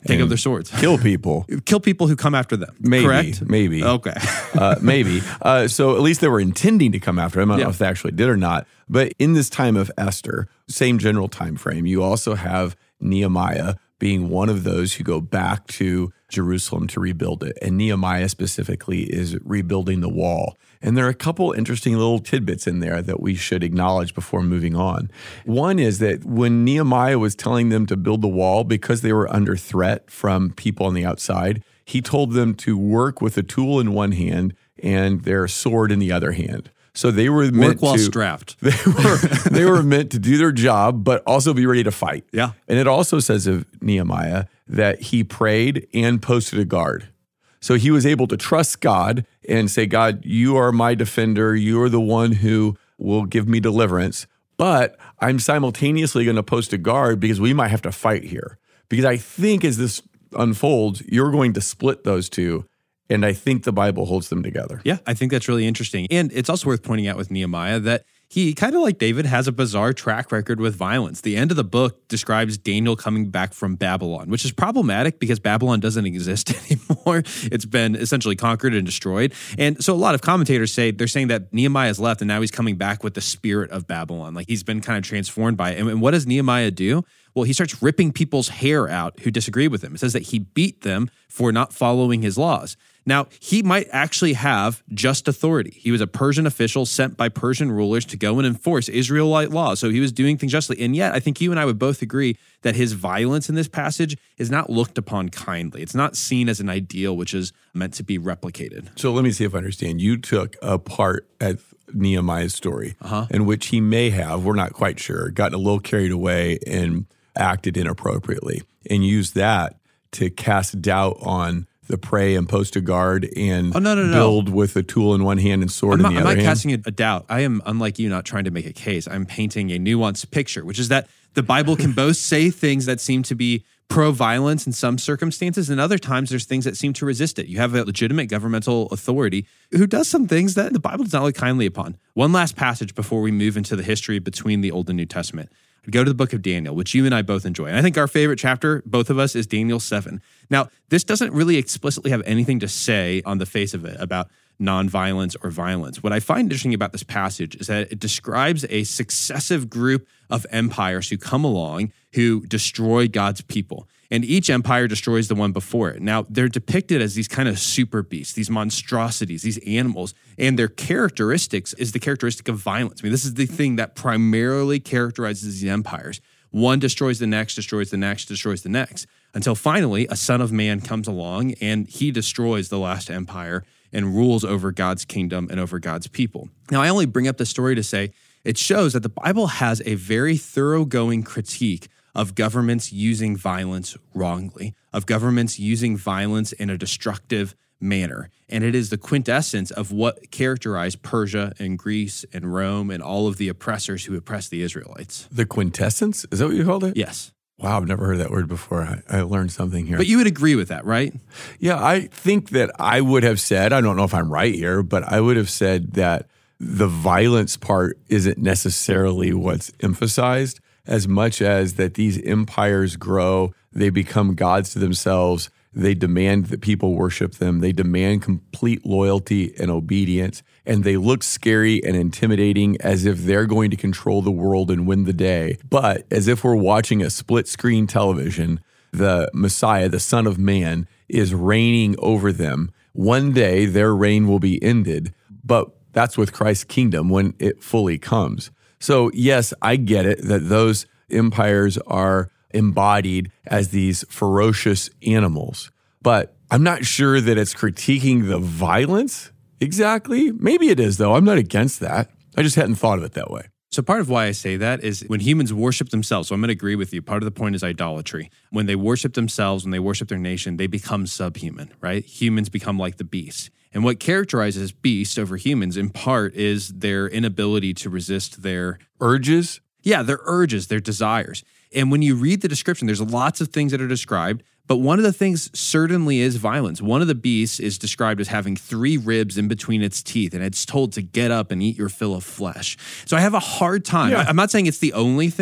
Take and up their swords. Kill people. Kill people who come after them. Maybe. Correct? Maybe. Okay. uh, maybe. Uh, so at least they were intending to come after him. I don't Yeah. know if they actually did or not. But in this time of Esther, same general time frame, you also have Nehemiah being one of those who go back to Jerusalem to rebuild it. And Nehemiah specifically is rebuilding the wall. And there are a couple interesting little tidbits in there that we should acknowledge before moving on. One is that when Nehemiah was telling them to build the wall because they were under threat from people on the outside, he told them to work with a tool in one hand and their sword in the other hand. So they were meant Work while to, strapped. They were they were meant to do their job, but also be ready to fight. Yeah. And it also says of Nehemiah that he prayed and posted a guard. So he was able to trust God and say, God, you are my defender. You are the one who will give me deliverance. But I'm simultaneously going to post a guard because we might have to fight here. Because I think as this unfolds, you're going to split those two. And I think the Bible holds them together. Yeah, I think that's really interesting. And it's also worth pointing out with Nehemiah that he, kind of like David, has a bizarre track record with violence. The end of the book describes Daniel coming back from Babylon, which is problematic because Babylon doesn't exist anymore. It's been essentially conquered and destroyed. And so a lot of commentators say, they're saying that Nehemiah's left and now he's coming back with the spirit of Babylon. Like he's been kind of transformed by it. And, and what does Nehemiah do? Well, he starts ripping people's hair out who disagree with him. It says that he beat them for not following his laws. Now, he might actually have just authority. He was a Persian official sent by Persian rulers to go and enforce Israelite law. So he was doing things justly. And yet, I think you and I would both agree that his violence in this passage is not looked upon kindly. It's not seen as an ideal which is meant to be replicated. So let me see if I understand. You took a part at Nehemiah's story uh-huh. in which he may have, we're not quite sure, gotten a little carried away and acted inappropriately and used that to cast doubt on the pray and post a guard and oh, no, no, no. build with a tool in one hand and sword I'm in not, the I'm other not hand? casting a, a doubt. I am, unlike you, not trying to make a case. I'm painting a nuanced picture, which is that the Bible can both say things that seem to be pro-violence in some circumstances, and other times there's things that seem to resist it. You have a legitimate governmental authority who does some things that the Bible does not look kindly upon. One last passage before we move into the history between the Old and New Testament. I'd go to the book of Daniel, which you and I both enjoy. And I think our favorite chapter, both of us, is Daniel seven. Now, this doesn't really explicitly have anything to say on the face of it about nonviolence or violence. What I find interesting about this passage is that it describes a successive group of empires who come along who destroy God's people. And each empire destroys the one before it. Now, they're depicted as these kind of super beasts, these monstrosities, these animals, and their characteristics is the characteristic of violence. I mean, this is the thing that primarily characterizes these empires. One destroys the next, destroys the next, destroys the next, until finally a son of man comes along and he destroys the last empire and rules over God's kingdom and over God's people. Now, I only bring up this story to say it shows that the Bible has a very thoroughgoing critique of governments using violence wrongly, of governments using violence in a destructive manner. And it is the quintessence of what characterized Persia and Greece and Rome and all of the oppressors who oppressed the Israelites. The quintessence? Is that what you called it? Yes. Wow, I've never heard that word before. I, I learned something here. But you would agree with that, right? Yeah, I think that I would have said, I don't know if I'm right here, but I would have said that the violence part isn't necessarily what's emphasized as much as that these empires grow, they become gods to themselves, they demand that people worship them, they demand complete loyalty and obedience, and they look scary and intimidating as if they're going to control the world and win the day. But as if we're watching a split-screen television, the Messiah, the Son of Man, is reigning over them. One day their reign will be ended, but that's with Christ's kingdom when it fully comes. So yes, I get it that those empires are embodied as these ferocious animals, but I'm not sure that it's critiquing the violence exactly. Maybe it is, though. I'm not against that. I just hadn't thought of it that way. So part of why I say that is when humans worship themselves, so I'm going to agree with you, part of the point is idolatry. When they worship themselves, when they worship their nation, they become subhuman, right? Humans become like the beasts. And what characterizes beasts over humans in part is their inability to resist their urges. Yeah, their urges, their desires. And when you read the description, there's lots of things that are described, but one of the things certainly is violence. One of the beasts is described as having three ribs in between its teeth, and it's told to get up and eat your fill of flesh. So I have a hard time. Yeah. I'm not saying it's the only thing,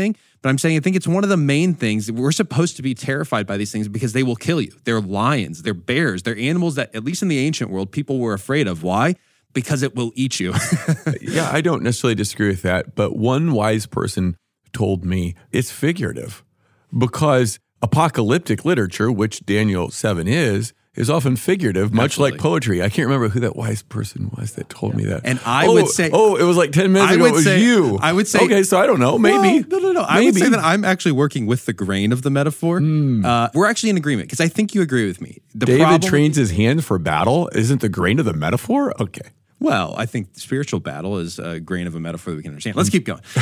But I'm saying I think it's one of the main things. We're supposed to be terrified by these things because they will kill you. They're lions, they're bears, they're animals that, at least in the ancient world, people were afraid of. Why? Because it will eat you. Yeah, I don't necessarily disagree with that. But one wise person told me it's figurative because apocalyptic literature, which Daniel seven is, is often figurative, much Absolutely. like poetry. I can't remember who that wise person was that told me that. And I oh, would say- oh, it was like ten minutes I ago. would It was say- you. I would say- okay. So I don't know. Maybe. Well, no, no, no. I would say that I'm actually working with the grain of the metaphor. Hmm. Uh, we're actually in agreement because I think you agree with me. The David problem, trains his hands for battle. Isn't the grain of the metaphor? Okay. Well, I think spiritual battle is a grain of a metaphor that we can understand. Let's keep going.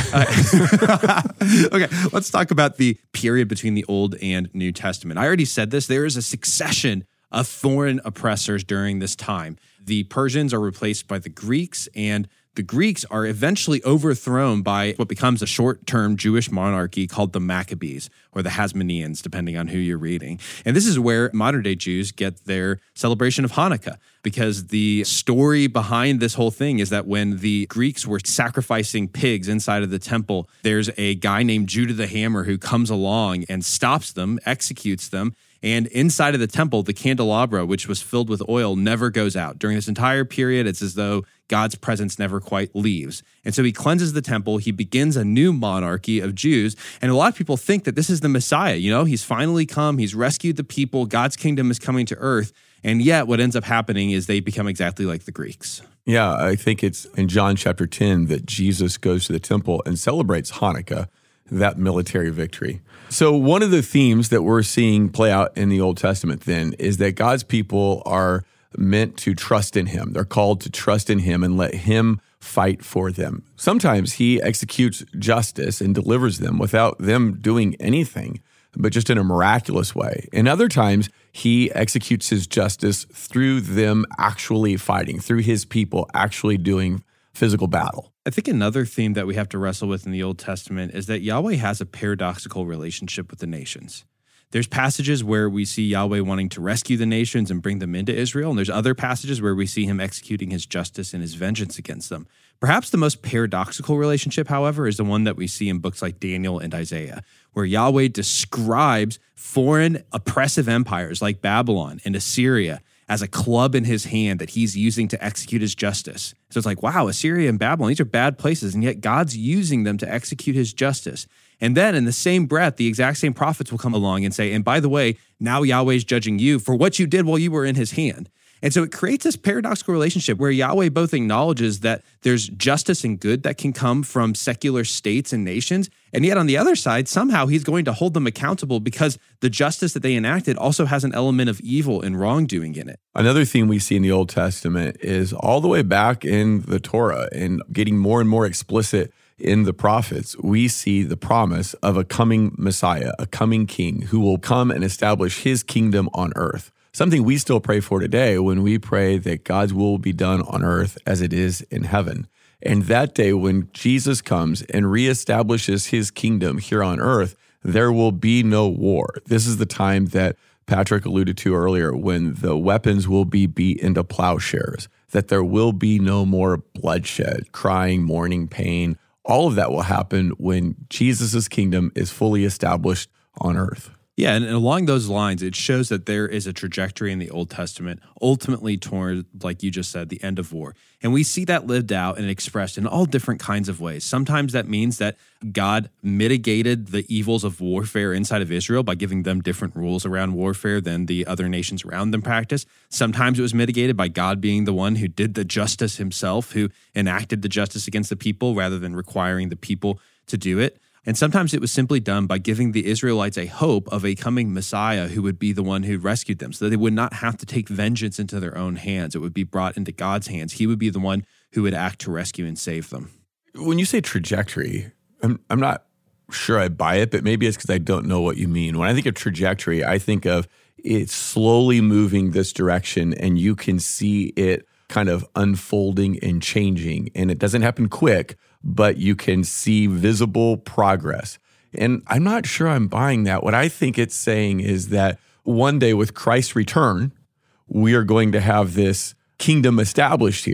Uh, okay, let's talk about the period between the Old and New Testament. I already said this. There is a succession of foreign oppressors during this time. The Persians are replaced by the Greeks, and the Greeks are eventually overthrown by what becomes a short-term Jewish monarchy called the Maccabees or the Hasmoneans, depending on who you're reading. And this is where modern-day Jews get their celebration of Hanukkah, because the story behind this whole thing is that when the Greeks were sacrificing pigs inside of the temple, there's a guy named Judah the Hammer who comes along and stops them, executes them, and inside of the temple, the candelabra, which was filled with oil, never goes out. During this entire period, it's as though God's presence never quite leaves. And so he cleanses the temple. He begins a new monarchy of Jews. And a lot of people think that this is the Messiah. You know, he's finally come. He's rescued the people. God's kingdom is coming to earth. And yet what ends up happening is they become exactly like the Greeks. Yeah, I think it's in John chapter ten that Jesus goes to the temple and celebrates Hanukkah, that military victory. So one of the themes that we're seeing play out in the Old Testament then is that God's people are meant to trust in him. They're called to trust in him and let him fight for them. Sometimes he executes justice and delivers them without them doing anything, but just in a miraculous way. And other times he executes his justice through them actually fighting, through his people actually doing physical battle. I think another theme that we have to wrestle with in the Old Testament is that Yahweh has a paradoxical relationship with the nations. There's passages where we see Yahweh wanting to rescue the nations and bring them into Israel, and there's other passages where we see him executing his justice and his vengeance against them. Perhaps the most paradoxical relationship, however, is the one that we see in books like Daniel and Isaiah, where Yahweh describes foreign oppressive empires like Babylon and Assyria as a club in his hand that he's using to execute his justice. So it's like, wow, Assyria and Babylon, these are bad places, and yet God's using them to execute his justice. And then in the same breath, the exact same prophets will come along and say, and by the way, now Yahweh's judging you for what you did while you were in his hand. And so it creates this paradoxical relationship where Yahweh both acknowledges that there's justice and good that can come from secular states and nations, and yet on the other side, somehow he's going to hold them accountable because the justice that they enacted also has an element of evil and wrongdoing in it. Another theme we see in the Old Testament is all the way back in the Torah and getting more and more explicit in the prophets, we see the promise of a coming Messiah, a coming king who will come and establish his kingdom on earth. Something we still pray for today when we pray that God's will be done on earth as it is in heaven. And that day when Jesus comes and reestablishes his kingdom here on earth, there will be no war. This is the time that Patrick alluded to earlier, when the weapons will be beat into plowshares, that there will be no more bloodshed, crying, mourning, pain. All of that will happen when Jesus' kingdom is fully established on earth. Yeah, and along those lines, it shows that there is a trajectory in the Old Testament, ultimately toward, like you just said, the end of war. And we see that lived out and expressed in all different kinds of ways. Sometimes that means that God mitigated the evils of warfare inside of Israel by giving them different rules around warfare than the other nations around them practice. Sometimes it was mitigated by God being the one who did the justice himself, who enacted the justice against the people rather than requiring the people to do it. And sometimes it was simply done by giving the Israelites a hope of a coming Messiah who would be the one who rescued them, so that they would not have to take vengeance into their own hands. It would be brought into God's hands. He would be the one who would act to rescue and save them. When you say trajectory, I'm I'm not sure I buy it, but maybe it's because I don't know what you mean. When I think of trajectory, I think of it slowly moving this direction, and you can see it kind of unfolding and changing. And it doesn't happen quick, but you can see visible progress. And I'm not sure I'm buying that. What I think it's saying is that one day with Christ's return, we are going to have this kingdom established here.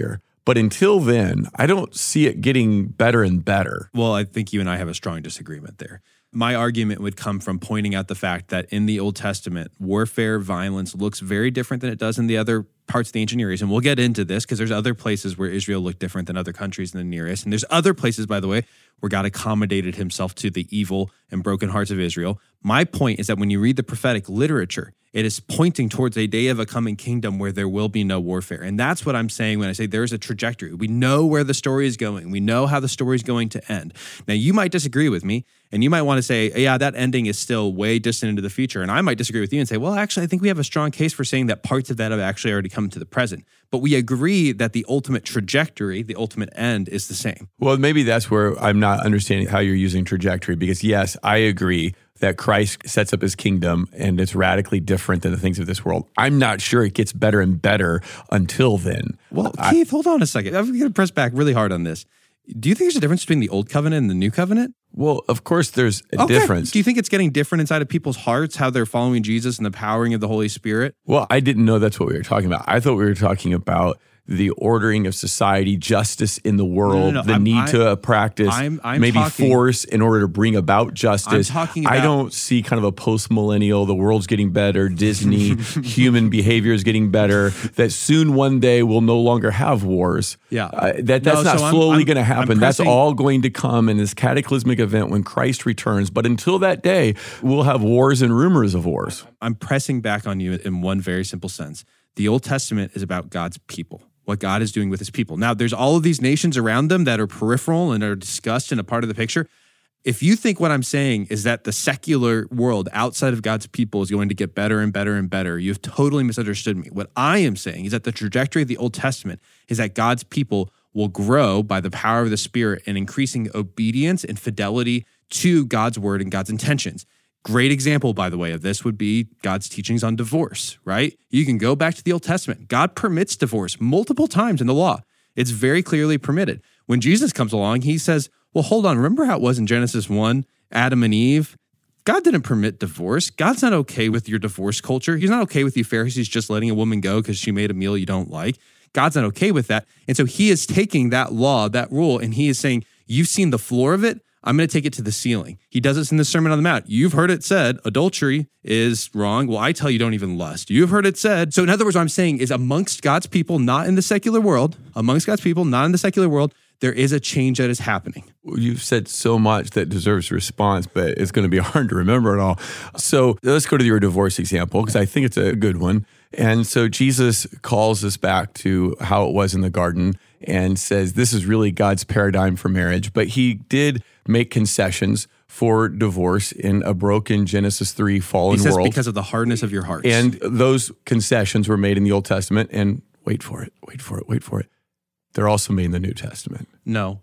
But until then, I don't see it getting better and better. Well, I think you and I have a strong disagreement there. My argument would come from pointing out the fact that in the Old Testament, warfare, violence looks very different than it does in the other parts of the ancient Near East. And we'll get into this because there's other places where Israel looked different than other countries in the Near East. And there's other places, by the way, where God accommodated himself to the evil and broken hearts of Israel. My point is that when you read the prophetic literature, it is pointing towards a day of a coming kingdom where there will be no warfare. And that's what I'm saying when I say there's a trajectory. We know where the story is going. We know how the story is going to end. Now, you might disagree with me, and you might want to say, yeah, that ending is still way distant into the future. And I might disagree with you and say, well, actually, I think we have a strong case for saying that parts of that have actually already come to the present. But we agree that the ultimate trajectory, the ultimate end is the same. Well, maybe that's where I'm not understanding how you're using trajectory, because yes, I agree that Christ sets up his kingdom and it's radically different than the things of this world. I'm not sure it gets better and better until then. Well, I, Keith, hold on a second. I'm going to press back really hard on this. Do you think there's a difference between the old covenant and the new covenant? Well, of course there's a okay. difference. Do you think it's getting different inside of people's hearts, how they're following Jesus and the powering of the Holy Spirit? Well, I didn't know that's what we were talking about. I thought we were talking about the ordering of society, justice in the world, no, no, no. the I'm, need I'm, to practice I'm, I'm maybe talking, force in order to bring about justice. I'm talking about, I don't see kind of a post-millennial, the world's getting better, Disney, human behavior is getting better, that soon one day we'll no longer have wars. Yeah. Uh, that That's no, not so slowly going to I'm happen. pressing, that's all going to come in this cataclysmic event when Christ returns. But until that day, we'll have wars and rumors of wars. I'm pressing back on you in one very simple sense. The Old Testament is about God's people, what God is doing with his people. Now, there's all of these nations around them that are peripheral and are discussed and a part of the picture. If you think what I'm saying is that the secular world outside of God's people is going to get better and better and better, you've totally misunderstood me. What I am saying is that the trajectory of the Old Testament is that God's people will grow by the power of the Spirit and increasing obedience and fidelity to God's word and God's intentions. Great example, by the way, of this would be God's teachings on divorce, right? You can go back to the Old Testament. God permits divorce multiple times in the law. It's very clearly permitted. When Jesus comes along, he says, well, hold on. Remember how it was in Genesis one, Adam and Eve? God didn't permit divorce. God's not okay with your divorce culture. He's not okay with you Pharisees just letting a woman go because she made a meal you don't like. God's not okay with that. And so he is taking that law, that rule, and he is saying, you've seen the floor of it. I'm going to take it to the ceiling. He does this in the Sermon on the Mount. You've heard it said, adultery is wrong. Well, I tell you, don't even lust. You've heard it said. So in other words, what I'm saying is amongst God's people, not in the secular world, amongst God's people, not in the secular world, there is a change that is happening. You've said so much that deserves a response, but it's going to be hard to remember it all. So let's go to your divorce example, because I think it's a good one. And so Jesus calls us back to how it was in the garden and says this is really God's paradigm for marriage. But he did make concessions for divorce in a broken Genesis three fallen he says, world. Because of the hardness of your hearts. And those concessions were made in the Old Testament. And wait for it, wait for it, wait for it. They're also made in the New Testament. No.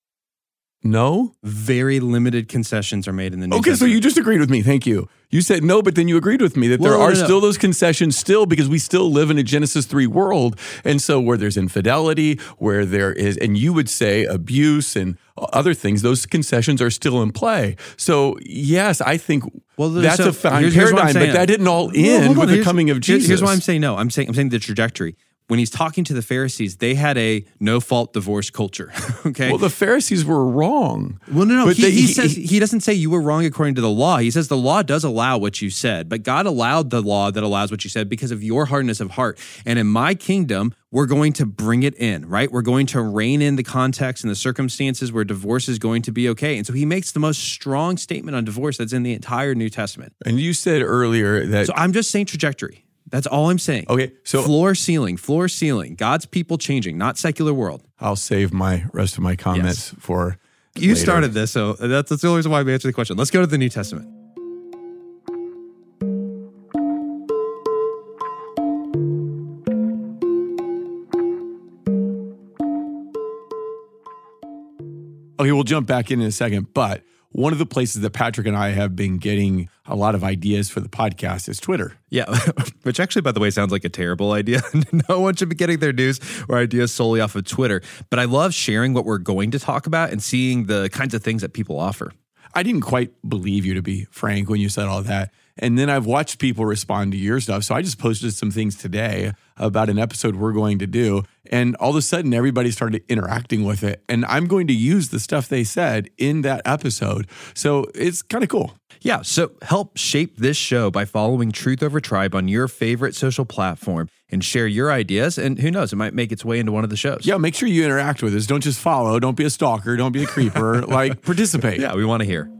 No? Very limited concessions are made in the New okay, Testament. so you just agreed with me. Thank you. You said no, but then you agreed with me that Well, there no, are no, no. still those concessions still because we still live in a Genesis three world. And so where there's infidelity, where there is, and you would say abuse and other things, those concessions are still in play. So yes, I think well, that's so a fine here's, here's paradigm, but that didn't all end well, with the here's, coming of Jesus. Here's why I'm saying no. I'm saying I'm saying the trajectory. When he's talking to the Pharisees, they had a no-fault divorce culture, okay? Well, the Pharisees were wrong. Well, no, no. But He, they- he he- says he doesn't say you were wrong according to the law. He says the law does allow what you said, but God allowed the law that allows what you said because of your hardness of heart. And in my kingdom, we're going to bring it in, right? We're going to rein in the context and the circumstances where divorce is going to be okay. And so he makes the most strong statement on divorce that's in the entire New Testament. And you said earlier that... So I'm just saying trajectory. That's all I'm saying. Okay, so- floor ceiling, floor ceiling, God's people changing, not secular world. I'll save my rest of my comments Yes. for You later. started this, so that's, that's the only reason why I'm answering the question. Let's go to the New Testament. Okay, we'll jump back in in a second, but one of the places that Patrick and I have been getting a lot of ideas for the podcast is Twitter. Yeah, which actually, by the way, sounds like a terrible idea. No one should be getting their news or ideas solely off of Twitter. But I love sharing what we're going to talk about and seeing the kinds of things that people offer. I didn't quite believe you, to be frank, when you said all that. And then I've watched people respond to your stuff. So I just posted some things today about an episode we're going to do. And all of a sudden, everybody started interacting with it. And I'm going to use the stuff they said in that episode. So it's kind of cool. Yeah, so help shape this show by following Truth Over Tribe on your favorite social platform and share your ideas. And who knows, it might make its way into one of the shows. Yeah, make sure you interact with us. Don't just follow. Don't be a stalker. Don't be a creeper. Like, participate. Yeah, we want to hear.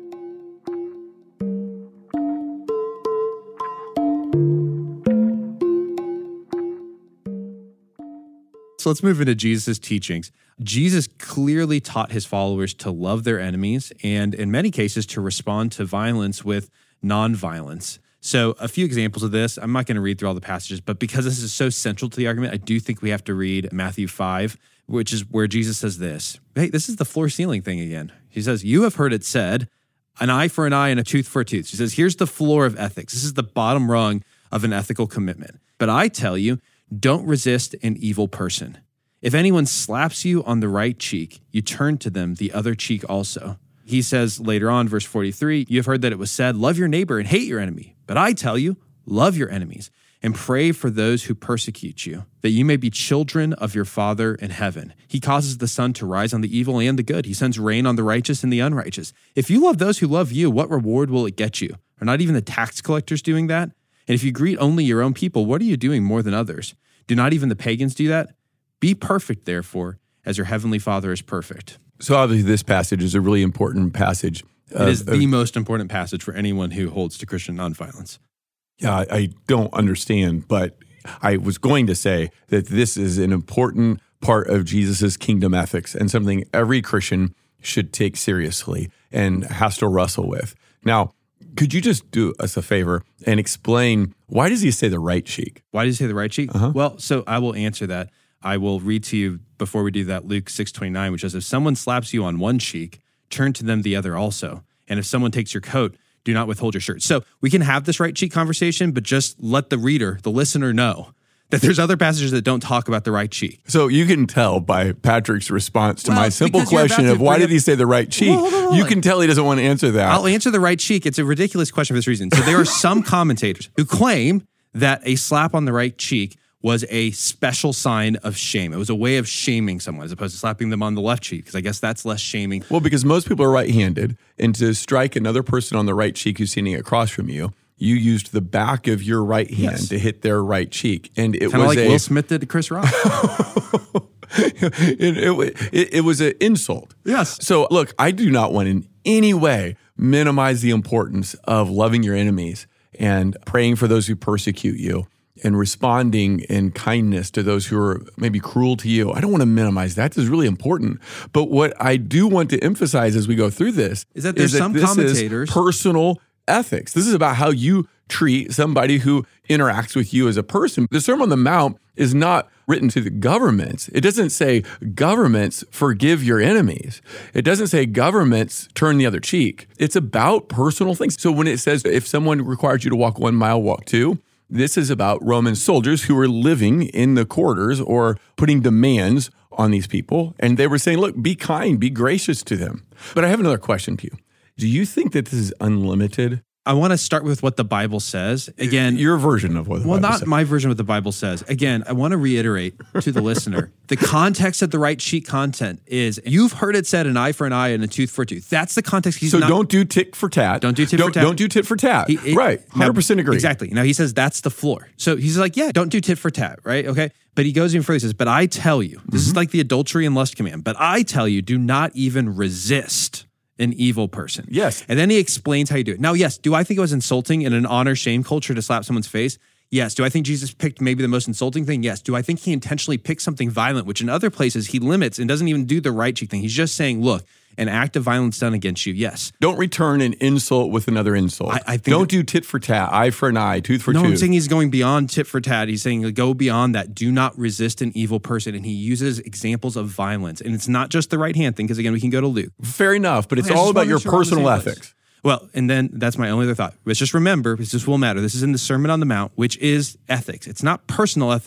So let's move into Jesus' teachings. Jesus clearly taught his followers to love their enemies and, in many cases, to respond to violence with nonviolence. So a few examples of this. I'm not going to read through all the passages, but because this is so central to the argument, I do think we have to read Matthew five, which is where Jesus says this. Hey, this is the floor ceiling thing again. He says, you have heard it said, an eye for an eye and a tooth for a tooth. He says, here's the floor of ethics. This is the bottom rung of an ethical commitment. But I tell you, don't resist an evil person. If anyone slaps you on the right cheek, you turn to them the other cheek also. He says later on, verse forty-three, you have heard that it was said, love your neighbor and hate your enemy. But I tell you, love your enemies and pray for those who persecute you, that you may be children of your Father in heaven. He causes the sun to rise on the evil and the good. He sends rain on the righteous and the unrighteous. If you love those who love you, what reward will it get you? Are not even the tax collectors doing that? And if you greet only your own people, what are you doing more than others? Do not even the pagans do that? Be perfect, therefore, as your heavenly Father is perfect. So obviously this passage is a really important passage. It uh, is the uh, most important passage for anyone who holds to Christian nonviolence. Yeah, I, I don't understand, but I was going to say that this is an important part of Jesus's kingdom ethics and something every Christian should take seriously and has to wrestle with. Now, could you just do us a favor and explain, why does he say the right cheek? Why does he say the right cheek? Uh-huh. Well, so I will answer that. I will read to you before we do that Luke six twenty-nine, which says, if someone slaps you on one cheek, turn to them the other also. And if someone takes your coat, do not withhold your shirt. So we can have this right cheek conversation, but just let the reader, the listener, know that there's other passages that don't talk about the right cheek. So you can tell by Patrick's response to well, my simple question of why did he say the right cheek? Well, hold on, hold on. You can tell he doesn't want to answer that. I'll answer the right cheek. It's a ridiculous question for this reason. So there are some commentators who claim that a slap on the right cheek was a special sign of shame. It was a way of shaming someone as opposed to slapping them on the left cheek, because I guess that's less shaming. Well, because most people are right-handed, and to strike another person on the right cheek who's sitting across from you, you used the back of your right hand yes. to hit their right cheek. And it Kinda was like a, Will Smith did to Chris Rock. it, it, it, it was an insult. Yes. So look, I do not want in any way minimize the importance of loving your enemies and praying for those who persecute you and responding in kindness to those who are maybe cruel to you. I don't want to minimize that. This is really important. But what I do want to emphasize as we go through this is that there's is that some this commentators is personal ethics. This is about how you treat somebody who interacts with you as a person. The Sermon on the Mount is not written to the governments. It doesn't say governments forgive your enemies. It doesn't say governments turn the other cheek. It's about personal things. So when it says if someone requires you to walk one mile, walk two, this is about Roman soldiers who were living in the quarters or putting demands on these people. And they were saying, look, be kind, be gracious to them. But I have another question to you. Do you think that this is unlimited? I want to start with what the Bible says. Again, your version of what the well, Bible not says. my version of what the Bible says. Again, I want to reiterate to the listener, the context of the right cheek content is you've heard it said an eye for an eye and a tooth for a tooth. That's the context. He's so not, don't do tit for tat. Don't do tit don't, for tat. Don't do tit for tat. He, it, right. one hundred percent agree. Exactly. Now he says that's the floor. So he's like, yeah, don't do tit for tat, right? Okay. But he goes even further. He says, but I tell you, this mm-hmm. is like the adultery and lust command, but I tell you, do not even resist an evil person. Yes. And then he explains how you do it. Now, yes, do I think it was insulting in an honor shame culture to slap someone's face? Yes. Do I think Jesus picked maybe the most insulting thing? Yes. Do I think he intentionally picked something violent, which in other places he limits and doesn't even do the right cheek thing? He's just saying, look, an act of violence done against you, yes. Don't return an insult with another insult. I, I think Don't that, do tit for tat, eye for an eye, tooth for no, tooth. No, I'm saying he's going beyond tit for tat. He's saying go beyond that. Do not resist an evil person. And he uses examples of violence. And it's not just the right hand thing, because again, we can go to Luke. Fair enough, but it's okay, all about your personal ethics. Place. Well, and then that's my only other thought. Let's just remember, because this will matter. This is in the Sermon on the Mount, which is ethics. It's not personal ethics.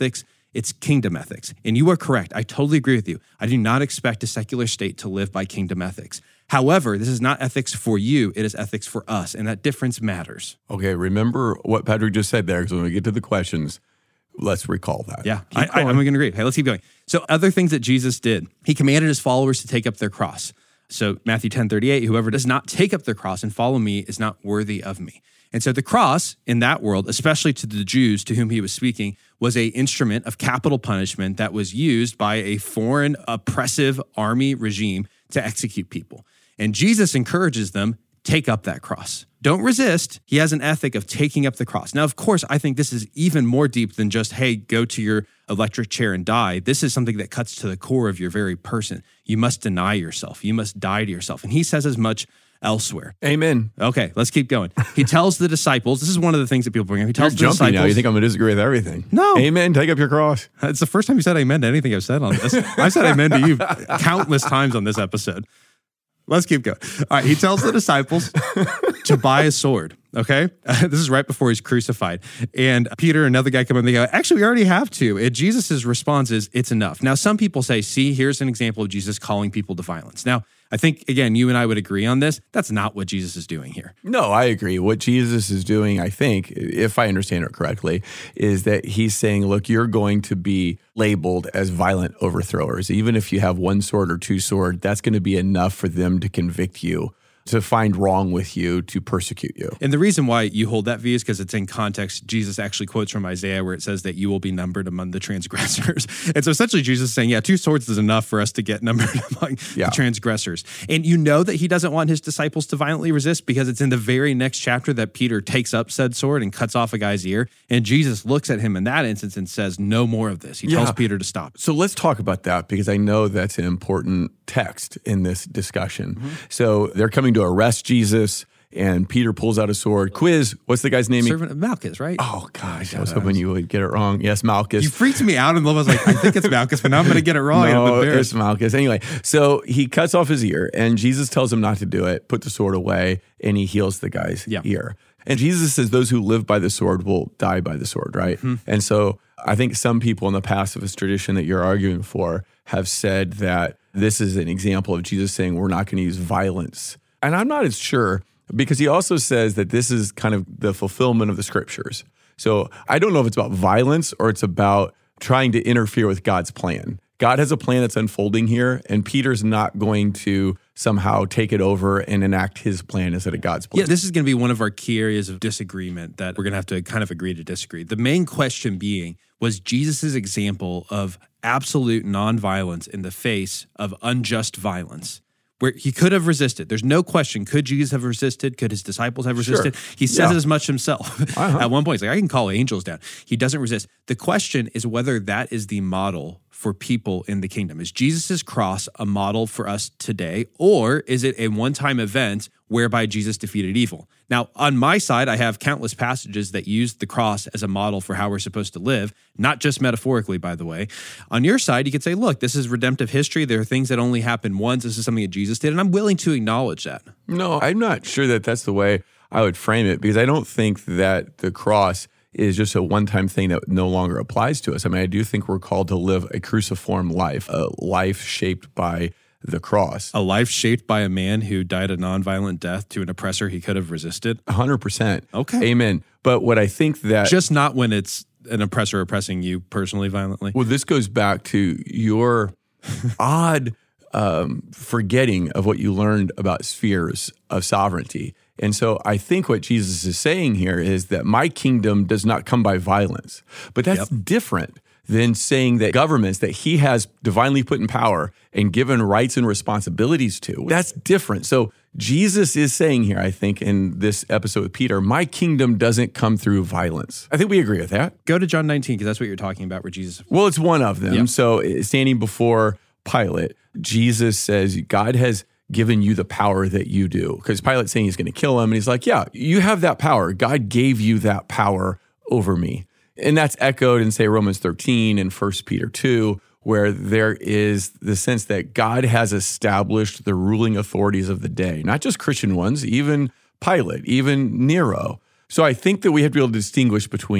It's kingdom ethics. And you are correct. I totally agree with you. I do not expect a secular state to live by kingdom ethics. However, this is not ethics for you. It is ethics for us. And that difference matters. Okay, remember what Patrick just said there, because when we get to the questions, let's recall that. Yeah, I, I, I'm going to agree. Hey, let's keep going. So other things that Jesus did, he commanded his followers to take up their cross. So Matthew ten thirty-eight, whoever does not take up their cross and follow me is not worthy of me. And so the cross in that world, especially to the Jews to whom he was speaking, was an instrument of capital punishment that was used by a foreign oppressive army regime to execute people. And Jesus encourages them, take up that cross. Don't resist. He has an ethic of taking up the cross. Now, of course, I think this is even more deep than just, hey, go to your electric chair and die. This is something that cuts to the core of your very person. You must deny yourself. You must die to yourself. And he says as much elsewhere. Amen. Okay, let's keep going. He tells the disciples, this is one of the things that people bring up. He tells You're the jumpy disciples. now. You think I'm going to disagree with everything. No. Amen. Take up your cross. It's the first time you said amen to anything I've said on this. I've said amen to you countless times on this episode. Let's keep going. All right, he tells the disciples to buy a sword, okay? Uh, this is right before he's crucified. And Peter and another guy come in and they go, actually, we already have to. And Jesus' response is, it's enough. Now, some people say, see, here's an example of Jesus calling people to violence. Now, I think, again, you and I would agree on this. That's not what Jesus is doing here. No, I agree. What Jesus is doing, I think, if I understand it correctly, is that he's saying, look, you're going to be labeled as violent overthrowers. Even if you have one sword or two sword, that's going to be enough for them to convict you, to find wrong with you, to persecute you. And the reason why you hold that view is because it's in context. Jesus actually quotes from Isaiah where it says that you will be numbered among the transgressors. And so essentially Jesus is saying, yeah, two swords is enough for us to get numbered among yeah. the transgressors. And you know that he doesn't want his disciples to violently resist because it's in the very next chapter that Peter takes up said sword and cuts off a guy's ear. And Jesus looks at him in that instance and says, no more of this. He yeah. tells Peter to stop. So let's talk about that because I know that's an important text in this discussion. Mm-hmm. So they're coming to arrest Jesus, and Peter pulls out a sword. Quiz, what's the guy's name? Servant of Malchus, right? Oh, gosh, I was hoping you would get it wrong. Yes, Malchus. You freaked me out, and I was like, I think it's Malchus, but now I'm going to get it wrong. No, it's Malchus. Anyway, so he cuts off his ear, and Jesus tells him not to do it, put the sword away, and he heals the guy's yeah. ear. And Jesus says those who live by the sword will die by the sword, right? Mm-hmm. And so I think some people in the pacifist tradition that you're arguing for have said that this is an example of Jesus saying we're not going to use violence. And I'm not as sure because he also says that this is kind of the fulfillment of the scriptures. So I don't know if it's about violence or it's about trying to interfere with God's plan. God has a plan that's unfolding here, and Peter's not going to somehow take it over and enact his plan instead of God's plan. Yeah, this is going to be one of our key areas of disagreement that we're going to have to kind of agree to disagree. The main question being, was Jesus' example of absolute nonviolence in the face of unjust violence, where he could have resisted. There's no question. Could Jesus have resisted? Could his disciples have resisted? Sure. He says yeah. as much himself. Uh-huh. At one point, he's like, I can call angels down. He doesn't resist. The question is whether that is the model for people in the kingdom. Is Jesus' cross a model for us today, or is it a one-time event whereby Jesus defeated evil? Now, on my side, I have countless passages that use the cross as a model for how we're supposed to live, not just metaphorically, by the way. On your side, you could say, look, this is redemptive history. There are things that only happen once. This is something that Jesus did, and I'm willing to acknowledge that. No, I'm not sure that that's the way I would frame it, because I don't think that the cross is just a one-time thing that no longer applies to us. I mean, I do think we're called to live a cruciform life, a life shaped by the cross. A life shaped by a man who died a nonviolent death to an oppressor he could have resisted? one hundred percent. Okay. Amen. But what I think that... Just not when it's an oppressor oppressing you personally violently? Well, this goes back to your odd um, forgetting of what you learned about spheres of sovereignty. And so I think what Jesus is saying here is that my kingdom does not come by violence. But that's yep. different than saying that governments that he has divinely put in power and given rights and responsibilities to, that's different. So Jesus is saying here, I think, in this episode with Peter, my kingdom doesn't come through violence. I think we agree with that. Go to John nineteen, because that's what you're talking about, where Jesus... Well, it's one of them. Yep. So standing before Pilate, Jesus says, God has given you the power that you do. Because Pilate's saying he's going to kill him. And he's like, yeah, you have that power. God gave you that power over me. And that's echoed in, say, Romans thirteen and First Peter two, where there is the sense that God has established the ruling authorities of the day, not just Christian ones, even Pilate, even Nero. So I think that we have to be able to distinguish between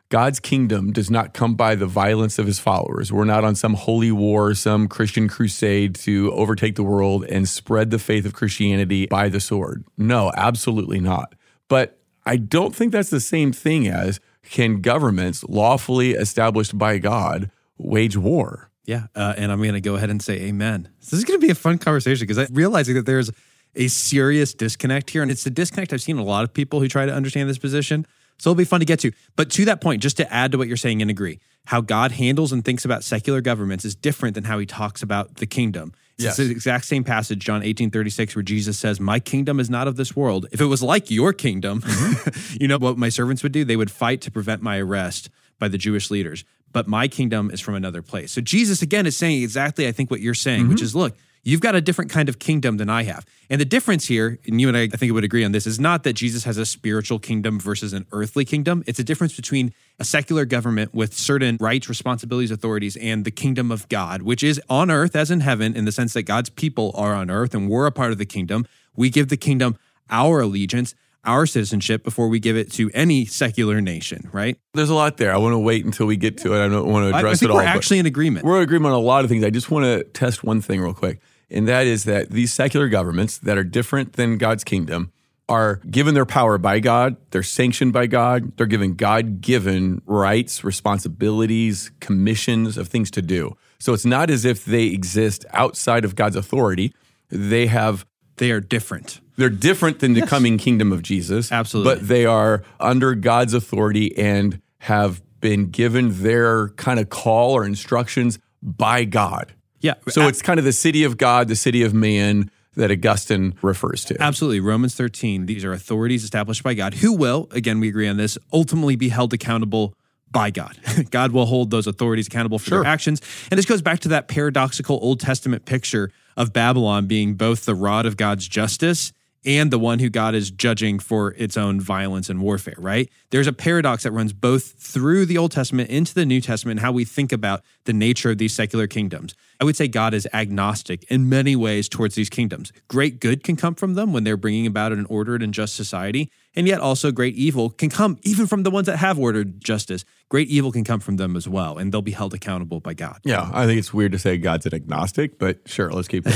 God's kingdom does not come by the violence of his followers. We're not on some holy war, some Christian crusade to overtake the world and spread the faith of Christianity by the sword. No, absolutely not. But I don't think that's the same thing as can governments lawfully established by God wage war. Yeah, uh, and I'm going to go ahead and say amen. So this is going to be a fun conversation because I'm realizing that there's a serious disconnect here, and it's a disconnect I've seen in a lot of people who try to understand this position. So it'll be fun to get to. But to that point, just to add to what you're saying and agree, how God handles and thinks about secular governments is different than how he talks about the kingdom. Yes. It's the exact same passage, John eighteen thirty-six, where Jesus says, my kingdom is not of this world. If it was like your kingdom, mm-hmm. you know what my servants would do? They would fight to prevent my arrest by the Jewish leaders. But my kingdom is from another place. So Jesus, again, is saying exactly, I think, what you're saying, mm-hmm. which is, look, you've got a different kind of kingdom than I have. And the difference here, and you and I, I think would agree on this, is not that Jesus has a spiritual kingdom versus an earthly kingdom. It's a difference between a secular government with certain rights, responsibilities, authorities, and the kingdom of God, which is on earth as in heaven, in the sense that God's people are on earth and we're a part of the kingdom. We give the kingdom our allegiance, our citizenship, before we give it to any secular nation, right? There's a lot there. I want to wait until we get to it. I don't want to address I, I think it all. we're actually in agreement. We're in agreement on a lot of things. I just want to test one thing real quick. And that is that these secular governments that are different than God's kingdom are given their power by God, they're sanctioned by God, they're given God-given rights, responsibilities, commissions of things to do. So it's not as if they exist outside of God's authority. They have... They are different. They're different than the yes. coming kingdom of Jesus. Absolutely. But they are under God's authority and have been given their kind of call or instructions by God. Yeah. So it's kind of the city of God, the city of man that Augustine refers to. Absolutely. Romans thirteen, these are authorities established by God who will, again, we agree on this, ultimately be held accountable by God. God will hold those authorities accountable for sure. their actions. And this goes back to that paradoxical Old Testament picture of Babylon being both the rod of God's justice and the one who God is judging for its own violence and warfare, right? There's a paradox that runs both through the Old Testament into the New Testament and how we think about the nature of these secular kingdoms. I would say God is agnostic in many ways towards these kingdoms. Great good can come from them when they're bringing about an ordered and just society, and yet also great evil can come even from the ones that have ordered justice. Great evil can come from them as well, and they'll be held accountable by God. Yeah, I think it's weird to say God's an agnostic, but sure, let's keep going.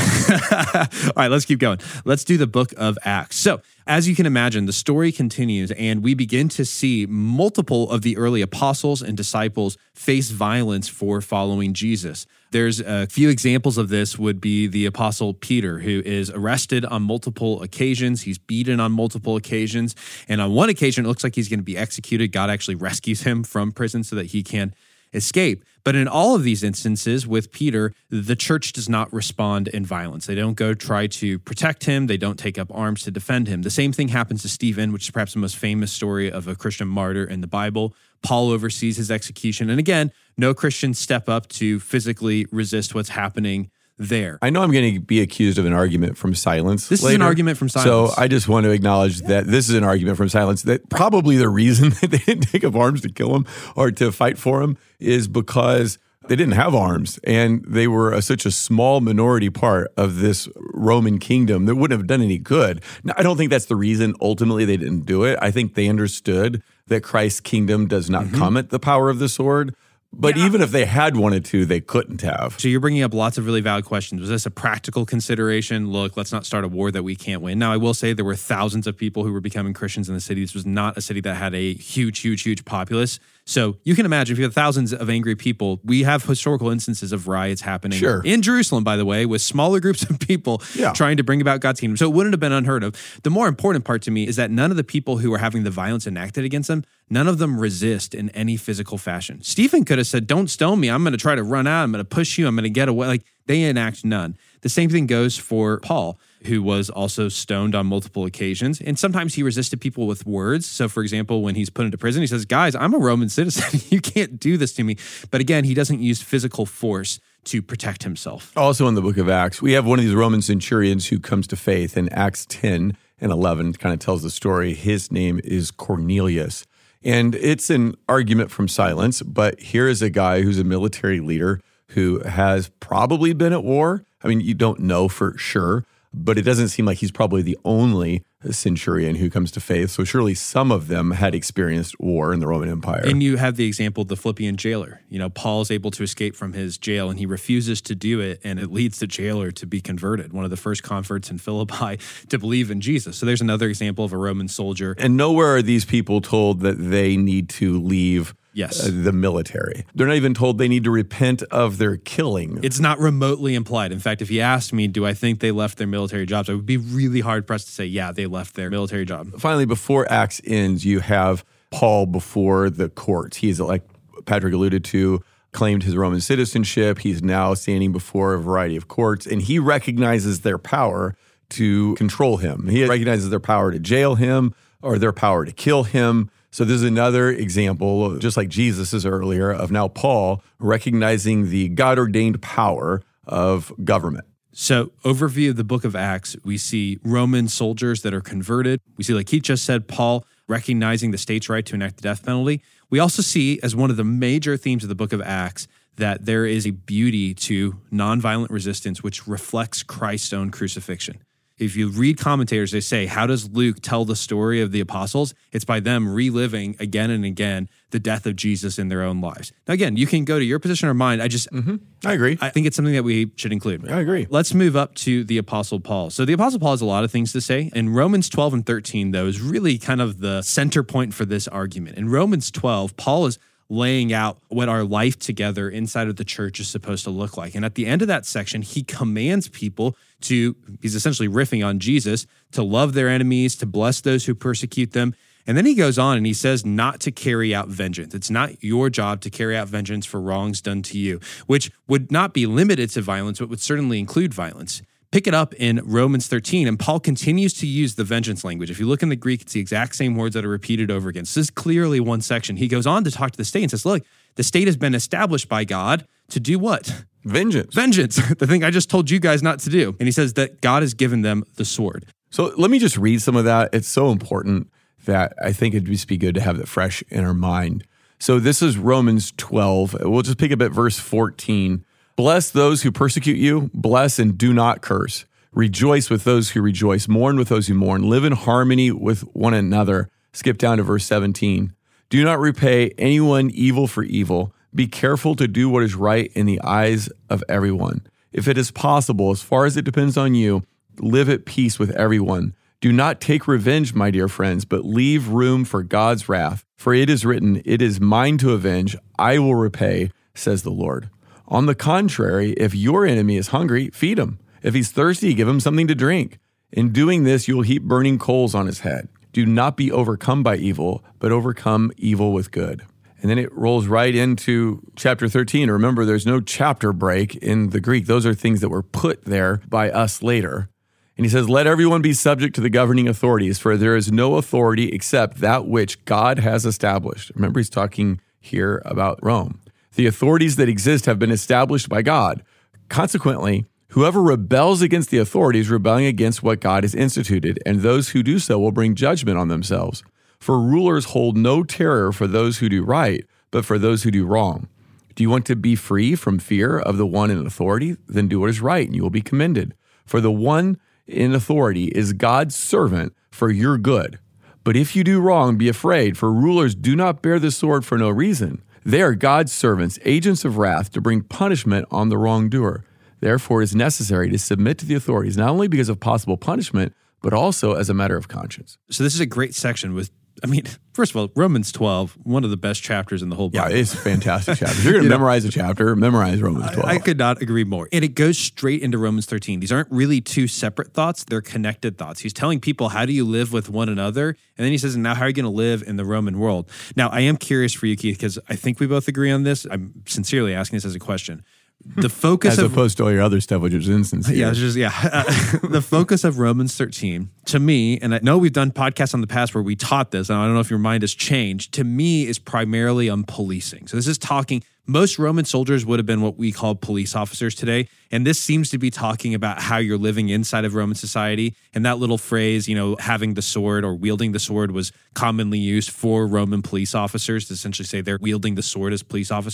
All right, let's keep going. Let's do the book of Acts. So, as you can imagine, the story continues, and we begin to see multiple of the early apostles and disciples face violence for following Jesus. There's a few examples of this would be the apostle Peter, who is arrested on multiple occasions. He's beaten on multiple occasions. And on one occasion, it looks like he's going to be executed. God actually rescues him from prison so that he can escape. But in all of these instances with Peter, the church does not respond in violence. They don't go try to protect him. They don't take up arms to defend him. The same thing happens to Stephen, which is perhaps the most famous story of a Christian martyr in the Bible. Paul oversees his execution. And again, no Christians step up to physically resist what's happening there. I know I'm going to be accused of an argument from silence. This later, is an argument from silence. So I just want to acknowledge that this is an argument from silence, that probably the reason that they didn't take up arms to kill him or to fight for him is because they didn't have arms, and they were a, such a small minority part of this Roman kingdom that wouldn't have done any good. Now, I don't think that's the reason ultimately they didn't do it. I think they understood that Christ's kingdom does not mm-hmm. come at the power of the sword. But yeah. even if they had wanted to, they couldn't have. So you're bringing up lots of really valid questions. Was this a practical consideration? Look, let's not start a war that we can't win. Now, I will say there were thousands of people who were becoming Christians in the city. This was not a city that had a huge, huge, huge populace. So you can imagine if you have thousands of angry people, we have historical instances of riots happening sure. in Jerusalem, by the way, with smaller groups of people yeah. trying to bring about God's kingdom. So it wouldn't have been unheard of. The more important part to me is that none of the people who are having the violence enacted against them, none of them resist in any physical fashion. Stephen could have said, don't stone me. I'm going to try to run out. I'm going to push you. I'm going to get away. Like, they enact none. The same thing goes for Paul, who was also stoned on multiple occasions. And sometimes he resisted people with words. So, for example, when he's put into prison, he says, guys, I'm a Roman citizen. You can't do this to me. But again, he doesn't use physical force to protect himself. Also in the book of Acts, we have one of these Roman centurions who comes to faith. In Acts ten and eleven kind of tells the story. His name is Cornelius. And it's an argument from silence, but here is a guy who's a military leader who has probably been at war. I mean, you don't know for sure, but it doesn't seem like he's probably the only centurion who comes to faith. So surely some of them had experienced war in the Roman Empire. And you have the example of the Philippian jailer. You know, Paul's able to escape from his jail and he refuses to do it, and it leads the jailer to be converted, one of the first converts in Philippi to believe in Jesus. So there's another example of a Roman soldier. And nowhere are these people told that they need to leave Yes. uh, the military. They're not even told they need to repent of their killing. It's not remotely implied. In fact, if you asked me, do I think they left their military jobs, I would be really hard-pressed to say, yeah, they left their military job. Finally, before Acts ends, you have Paul before the courts. He's, like Patrick alluded to, claimed his Roman citizenship. He's now standing before a variety of courts, and he recognizes their power to control him. He recognizes their power to jail him or their power to kill him. So this is another example, of, just like Jesus' earlier, of now Paul recognizing the God-ordained power of government. So overview of the book of Acts, we see Roman soldiers that are converted. We see, like Keith just said, Paul recognizing the state's right to enact the death penalty. We also see, as one of the major themes of the book of Acts, that there is a beauty to nonviolent resistance which reflects Christ's own crucifixion. If you read commentators, they say, how does Luke tell the story of the apostles? It's by them reliving again and again the death of Jesus in their own lives. Now, again, you can go to your position or mine. I just, mm-hmm. I agree. I think it's something that we should include. I agree. Let's move up to the Apostle Paul. So the Apostle Paul has a lot of things to say. And Romans twelve and thirteen, though, is really kind of the center point for this argument. In Romans twelve, Paul is laying out what our life together inside of the church is supposed to look like. And at the end of that section, he commands people to, he's essentially riffing on Jesus, to love their enemies, to bless those who persecute them. And then he goes on and he says not to carry out vengeance. It's not your job to carry out vengeance for wrongs done to you, which would not be limited to violence, but would certainly include violence. Pick it up in Romans thirteen, and Paul continues to use the vengeance language. If you look in the Greek, it's the exact same words that are repeated over again. So this is clearly one section. He goes on to talk to the state and says, look, the state has been established by God to do what? Vengeance. Vengeance, the thing I just told you guys not to do. And he says that God has given them the sword. So let me just read some of that. It's so important that I think it'd just be good to have it fresh in our mind. So this is Romans twelve. We'll just pick up at verse fourteen. Bless those who persecute you, bless and do not curse. Rejoice with those who rejoice, mourn with those who mourn, live in harmony with one another. Skip down to verse seventeen. Do not repay anyone evil for evil. Be careful to do what is right in the eyes of everyone. If it is possible, as far as it depends on you, live at peace with everyone. Do not take revenge, my dear friends, but leave room for God's wrath. For it is written, it is mine to avenge, I will repay, says the Lord. On the contrary, if your enemy is hungry, feed him. If he's thirsty, give him something to drink. In doing this, you will heap burning coals on his head. Do not be overcome by evil, but overcome evil with good. And then it rolls right into chapter thirteen. Remember, there's no chapter break in the Greek. Those are things that were put there by us later. And he says, let everyone be subject to the governing authorities, for there is no authority except that which God has established. Remember, he's talking here about Rome. The authorities that exist have been established by God. Consequently, whoever rebels against the authorities, rebelling against what God has instituted, and those who do so will bring judgment on themselves. For rulers hold no terror for those who do right, but for those who do wrong. Do you want to be free from fear of the one in authority? Then do what is right, and you will be commended. For the one in authority is God's servant for your good. But if you do wrong, be afraid, for rulers do not bear the sword for no reason. They are God's servants, agents of wrath, to bring punishment on the wrongdoer. Therefore, it is necessary to submit to the authorities, not only because of possible punishment, but also as a matter of conscience. So this is a great section with, I mean, first of all, Romans twelve, one of the best chapters in the whole Bible. Yeah, it's a fantastic chapter. If you're going to memorize a chapter, memorize Romans twelve. I, I could not agree more. And it goes straight into Romans thirteen. These aren't really two separate thoughts. They're connected thoughts. He's telling people, how do you live with one another? And then he says, now how are you going to live in the Roman world? Now, I am curious for you, Keith, because I think we both agree on this. I'm sincerely asking this as a question. The focus As of, opposed to all your other stuff, which is insincere. Yeah, it's just, yeah. Uh, the focus of Romans thirteen, to me, and I know we've done podcasts on the past where we taught this, and I don't know if your mind has changed, to me is primarily on policing. So this is talking, most Roman soldiers would have been what we call police officers today, and this seems to be talking about how you're living inside of Roman society, and that little phrase, you know, having the sword or wielding the sword was commonly used for Roman police officers to essentially say they're wielding the sword as police officers.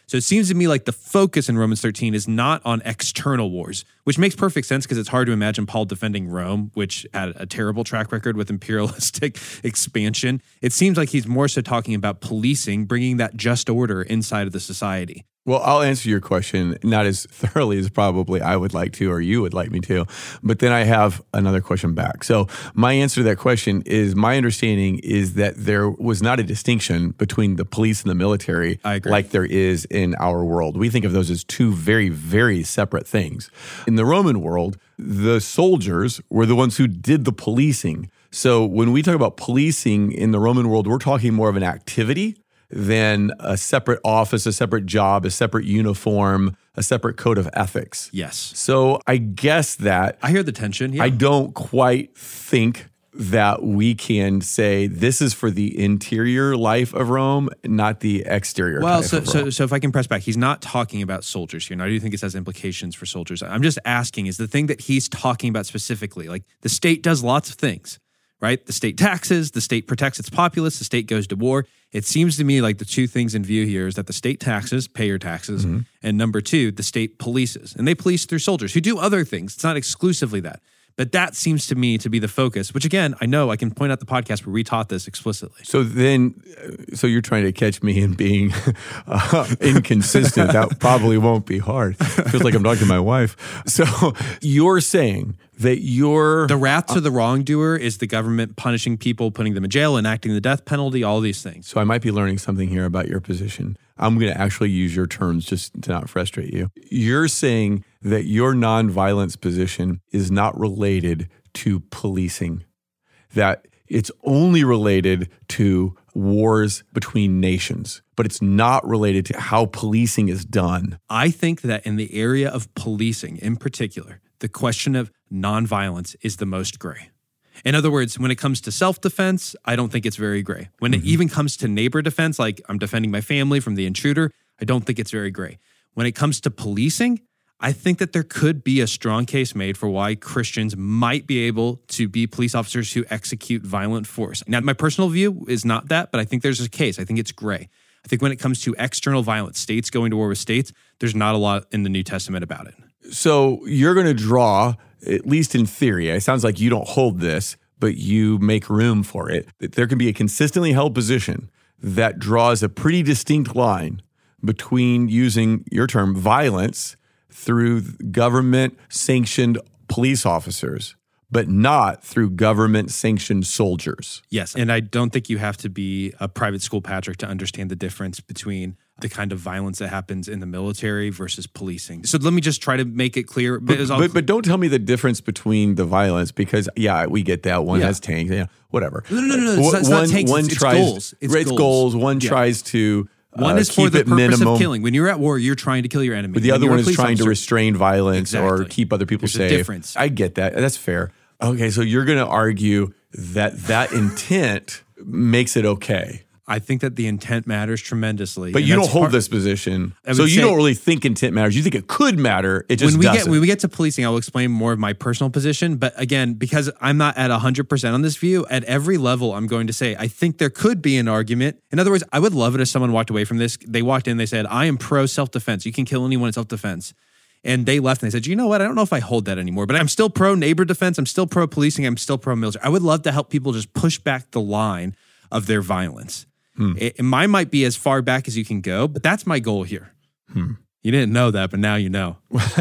So it seems to me like the focus in Romans thirteen is not on external wars, which makes perfect sense because it's hard to imagine Paul defending Rome, which had a terrible track record with imperialistic expansion. It seems like he's more so talking about policing, bringing that just order inside of the society. Well, I'll answer your question, not as thoroughly as probably I would like to or you would like me to, but then I have another question back. So my answer to that question is my understanding is that there was not a distinction between the police and the military I agree. like there is in our world. We think of those as two very, very separate things. In the Roman world, the soldiers were the ones who did the policing. So when we talk about policing in the Roman world, we're talking more of an activity than a separate office, a separate job, a separate uniform, a separate code of ethics. Yes. So I guess that I hear the tension. Yeah. I don't quite think that we can say this is for the interior life of Rome, not the exterior Well, life so, of so Rome. so if I can press back, he's not talking about soldiers here. And I do think this has implications for soldiers. I'm just asking, is the thing that he's talking about specifically, like the state does lots of things, right? The state taxes, the state protects its populace, the state goes to war. It seems to me like the two things in view here is that the state taxes, pay your taxes, Mm-hmm. and number two, the state polices. And they police through soldiers who do other things. It's not exclusively that. But that seems to me to be the focus, which again, I know I can point out the podcast where we taught this explicitly. So then, uh, so you're trying to catch me in being uh, inconsistent. That probably won't be hard. Feels like I'm talking to my wife. So you're saying that you're... The wrath to the wrongdoer is the government punishing people, putting them in jail, enacting the death penalty, all these things. So I might be learning something here about your position. I'm going to actually use your terms just to not frustrate you. You're saying that your nonviolence position is not related to policing, that it's only related to wars between nations, but it's not related to how policing is done. I think that in the area of policing in particular, the question of nonviolence is the most gray. In other words, when it comes to self-defense, I don't think it's very gray. When mm-hmm. it even comes to neighbor defense, like I'm defending my family from the intruder, I don't think it's very gray. When it comes to policing, I think that there could be a strong case made for why Christians might be able to be police officers who execute violent force. Now, my personal view is not that, but I think there's a case. I think it's gray. I think when it comes to external violence, states going to war with states, there's not a lot in the New Testament about it. So you're going to draw, at least in theory, it sounds like you don't hold this, but you make room for it, that there can be a consistently held position that draws a pretty distinct line between using your term violence through government-sanctioned police officers, but not through government-sanctioned soldiers. Yes, and I don't think you have to be a private school Patrick to understand the difference between the kind of violence that happens in the military versus policing. So let me just try to make it clear. But, but, but, but don't tell me the difference between the violence, because, yeah, we get that. One Yeah. has tanks, yeah, whatever. No, no, no, no. It's One- not, it's not one- tanks, one it's, it's tries, goals. It's right, it's goals. goals. One Yeah. tries to One uh, is for keep the it purpose minimum. of killing. When you're at war, you're trying to kill your enemy. But the When other you're one a is police trying to officer- restrain violence or Exactly. keep other people There's a safe. difference. I get that. That's fair. Okay, so you're going to argue that that intent makes it okay. I think that the intent matters tremendously. But and you that's don't hold part- this position. I would So you say- don't really think intent matters. You think it could matter. It just when we doesn't. get when we get to policing, I'll explain more of my personal position. But again, because I'm not at one hundred percent on this view, at every level, I'm going to say, I think there could be an argument. In other words, I would love it if someone walked away from this. They walked in, they said, I am pro self-defense. You can kill anyone in self-defense. And they left and they said, you know what? I don't know if I hold that anymore, but I'm still pro neighbor defense. I'm still pro policing. I'm still pro military. I would love to help people just push back the line of their violence. Hmm. It, mine might be as far back as you can go, but that's my goal here. Hmm. You didn't know that, but now you know.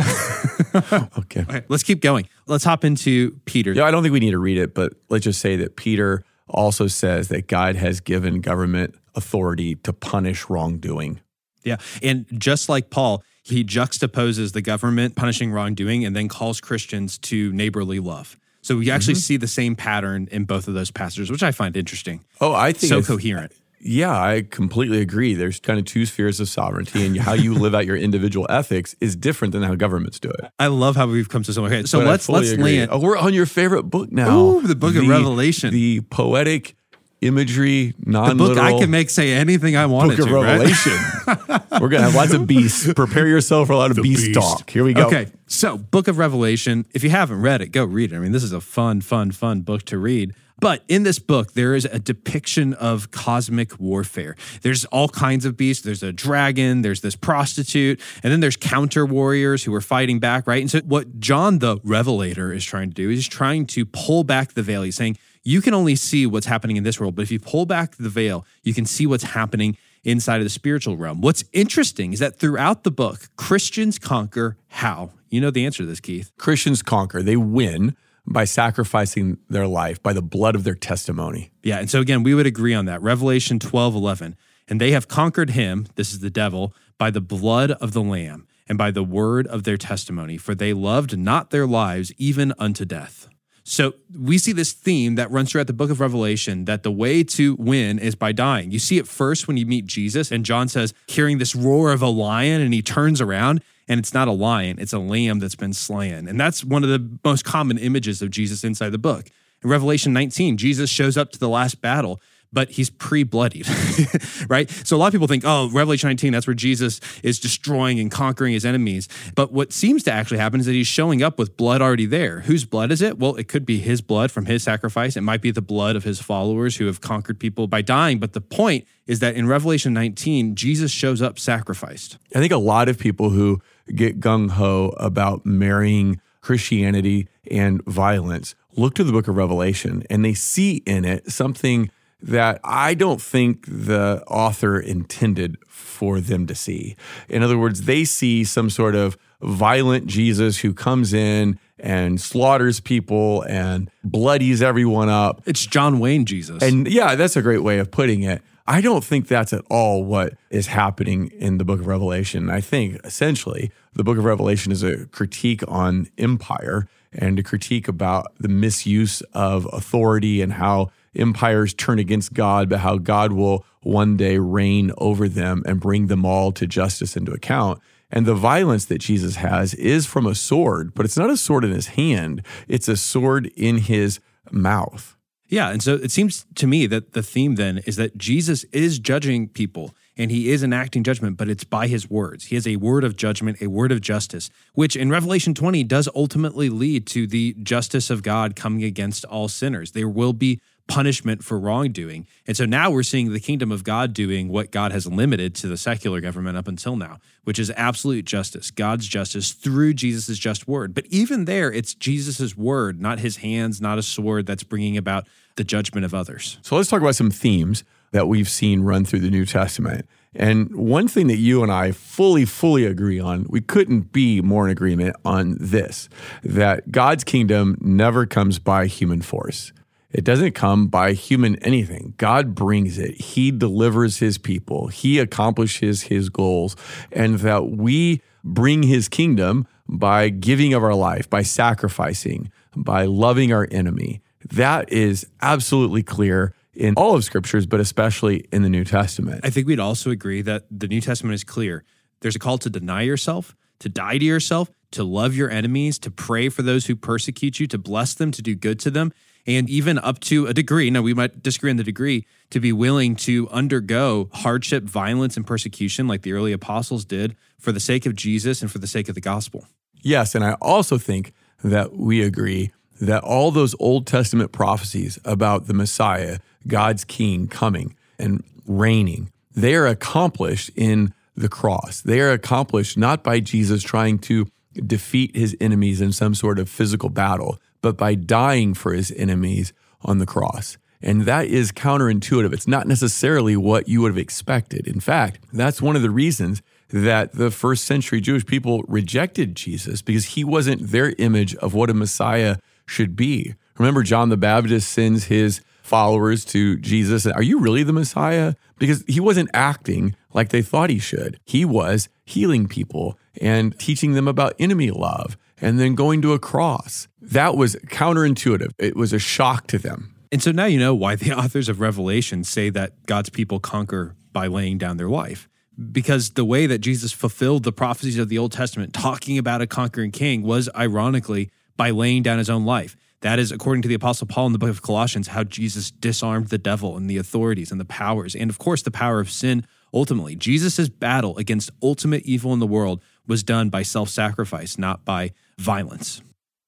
Okay. Okay, let's keep going. Let's hop into Peter. Yeah, I don't think we need to read it, but let's just say that Peter also says that God has given government authority to punish wrongdoing. Yeah. And just like Paul, he juxtaposes the government punishing wrongdoing and then calls Christians to neighborly love. So we actually Mm-hmm. see the same pattern in both of those passages, which I find interesting. Oh, I think So it's- coherent. Yeah, I completely agree. There's kind of two spheres of sovereignty, and how you live out your individual ethics is different than how governments do it. I love how we've come to so okay. So But I let's fully let's agree. land. Oh, we're on your favorite book now. Ooh, the book of Revelation. The poetic imagery, The non-literal book I can make say anything I wanted book of to, right? Revelation. We're going to have lots of beasts. Prepare yourself for a lot of beast, beast. talk. Here we go. Okay, so Book of Revelation, if you haven't read it, go read it. I mean, this is a fun, fun, fun book to read. But in this book, there is a depiction of cosmic warfare. There's all kinds of beasts. There's a dragon, there's this prostitute, and then there's counter warriors who are fighting back, right? And so what John the Revelator is trying to do is he's trying to pull back the veil. He's saying, you can only see what's happening in this world, but if you pull back the veil, you can see what's happening inside of the spiritual realm. What's interesting is that throughout the book, Christians conquer how? You know the answer to this, Keith. Christians conquer. They win by sacrificing their life, by the blood of their testimony. Yeah, and so again, we would agree on that. Revelation twelve eleven. And they have conquered him, this is the devil, by the blood of the Lamb and by the word of their testimony, for they loved not their lives even unto death. So we see this theme that runs throughout the book of Revelation, that the way to win is by dying. You see it first when you meet Jesus, and John says, hearing this roar of a lion, and he turns around, and it's not a lion, it's a lamb that's been slain. And that's one of the most common images of Jesus inside the book. In Revelation nineteen, Jesus shows up to the last battle, but he's pre-bloodied, right? So a lot of people think, oh, Revelation nineteen, that's where Jesus is destroying and conquering his enemies. But what seems to actually happen is that he's showing up with blood already there. Whose blood is it? Well, it could be his blood from his sacrifice. It might be the blood of his followers who have conquered people by dying. But the point is that in Revelation nineteen, Jesus shows up sacrificed. I think a lot of people who get gung-ho about marrying Christianity and violence look to the book of Revelation, and they see in it something that I don't think the author intended for them to see. In other words, they see some sort of violent Jesus who comes in and slaughters people and bloodies everyone up. It's John Wayne Jesus. And yeah, that's a great way of putting it. I don't think that's at all what is happening in the book of Revelation. I think essentially the book of Revelation is a critique on empire and a critique about the misuse of authority and how empires turn against God, but how God will one day reign over them and bring them all to justice and to account. And the violence that Jesus has is from a sword, but it's not a sword in his hand. It's a sword in his mouth. Yeah, and so it seems to me that the theme then is that Jesus is judging people and he is enacting judgment, but it's by his words. He has a word of judgment, a word of justice, which in Revelation twenty does ultimately lead to the justice of God coming against all sinners. There will be punishment for wrongdoing. And so now we're seeing the kingdom of God doing what God has limited to the secular government up until now, which is absolute justice, God's justice through Jesus' just word. But even there, it's Jesus' word, not his hands, not a sword that's bringing about the judgment of others. So let's talk about some themes that we've seen run through the New Testament. And one thing that you and I fully, fully agree on, we couldn't be more in agreement on this, that God's kingdom never comes by human force. It doesn't come by human anything. God brings it. He delivers his people. He accomplishes his goals. And that we bring his kingdom by giving of our life, by sacrificing, by loving our enemy. That is absolutely clear in all of scriptures, but especially in the New Testament. I think we'd also agree that the New Testament is clear. There's a call to deny yourself, to die to yourself, to love your enemies, to pray for those who persecute you, to bless them, to do good to them. And even up to a degree, now we might disagree on the degree, to be willing to undergo hardship, violence, and persecution like the early apostles did for the sake of Jesus and for the sake of the gospel. Yes, and I also think that we agree that all those Old Testament prophecies about the Messiah, God's King coming and reigning, they are accomplished in the cross. They are accomplished not by Jesus trying to defeat his enemies in some sort of physical battle, but by dying for his enemies on the cross. And that is counterintuitive. It's not necessarily what you would have expected. In fact, that's one of the reasons that the first century Jewish people rejected Jesus, because he wasn't their image of what a Messiah should be. Remember, John the Baptist sends his followers to Jesus. Are you really the Messiah? Because he wasn't acting like they thought he should. He was healing people and teaching them about enemy love and then going to a cross. That was counterintuitive. It was a shock to them. And so now you know why the authors of Revelation say that God's people conquer by laying down their life. Because the way that Jesus fulfilled the prophecies of the Old Testament, talking about a conquering king, was ironically by laying down his own life. That is, according to the Apostle Paul in the book of Colossians, how Jesus disarmed the devil and the authorities and the powers, and of course the power of sin ultimately. Jesus' battle against ultimate evil in the world was done by self-sacrifice, not by violence.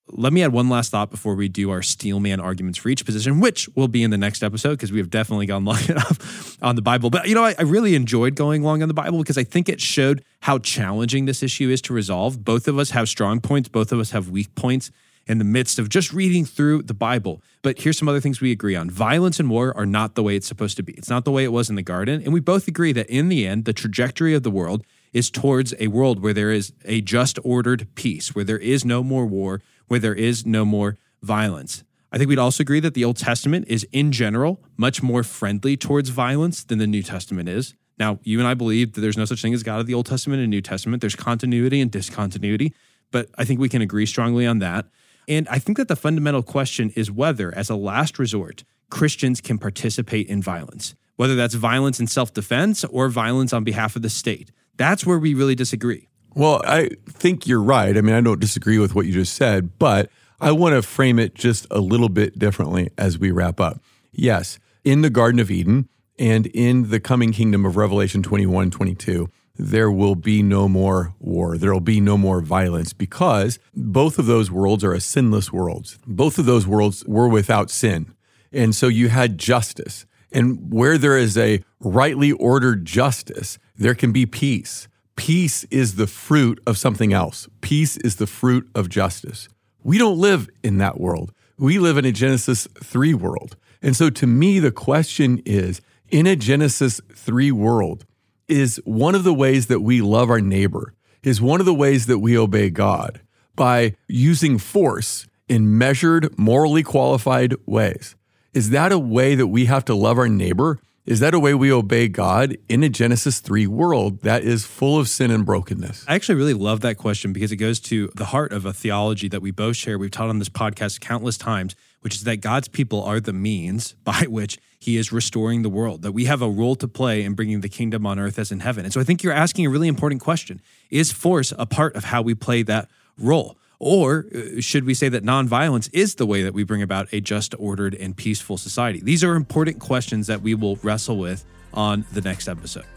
let me add one last thought before we do our steelman arguments for each position, which will be in the next episode because we have definitely gone long enough on the Bible. But, you know, I, I really enjoyed going long on the Bible because I think it showed how challenging this issue is to resolve. Both of us have strong points. Both of us have weak points in the midst of just reading through the Bible. But here's some other things we agree on. Violence and war are not the way it's supposed to be. It's not the way it was in the garden. And we both agree that in the end, the trajectory of the world is towards a world where there is a just ordered peace, where there is no more war, where there is no more violence. I think we'd also agree that the Old Testament is, in general, much more friendly towards violence than the New Testament is. Now, you and I believe that there's no such thing as God of the Old Testament and New Testament. There's continuity and discontinuity, but I think we can agree strongly on that. And I think that the fundamental question is whether, as a last resort, Christians can participate in violence, whether that's violence in self-defense or violence on behalf of the state. That's where we really disagree. Well, I think you're right. I mean, I don't disagree with what you just said, but I want to frame it just a little bit differently as we wrap up. Yes, in the Garden of Eden and in the coming kingdom of Revelation twenty-one, twenty-two, there will be no more war. There will be no more violence because both of those worlds are a sinless worlds. Both of those worlds were without sin. And so you had justice. And where there is a rightly ordered justice, there can be peace. Peace is the fruit of something else. Peace is the fruit of justice. We don't live in that world. We live in a Genesis three world. And so to me, the question is, in a Genesis three world, is one of the ways that we love our neighbor, is one of the ways that we obey God by using force in measured, morally qualified ways. Is that a way that we have to love our neighbor? Is that a way we obey God in a Genesis three world that is full of sin and brokenness? I actually really love that question because it goes to the heart of a theology that we both share. We've taught on this podcast countless times, which is that God's people are the means by which he is restoring the world, that we have a role to play in bringing the kingdom on earth as in heaven. And so I think you're asking a really important question. Is force a part of how we play that role? Or should we say that nonviolence is the way that we bring about a just, ordered, and peaceful society? These are important questions that we will wrestle with on the next episode.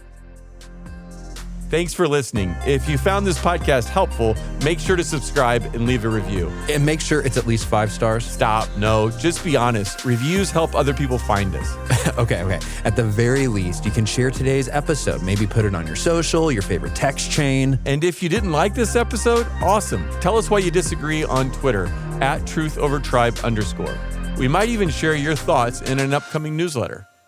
Thanks for listening. If you found this podcast helpful, make sure to subscribe and leave a review. And make sure it's at least five stars. Stop. No, just be honest. Reviews help other people find us. okay, okay. At the very least, you can share today's episode. Maybe put it on your social, your favorite text chain. And if you didn't like this episode, awesome. Tell us why you disagree on Twitter at truthovertribe underscore. We might even share your thoughts in an upcoming newsletter.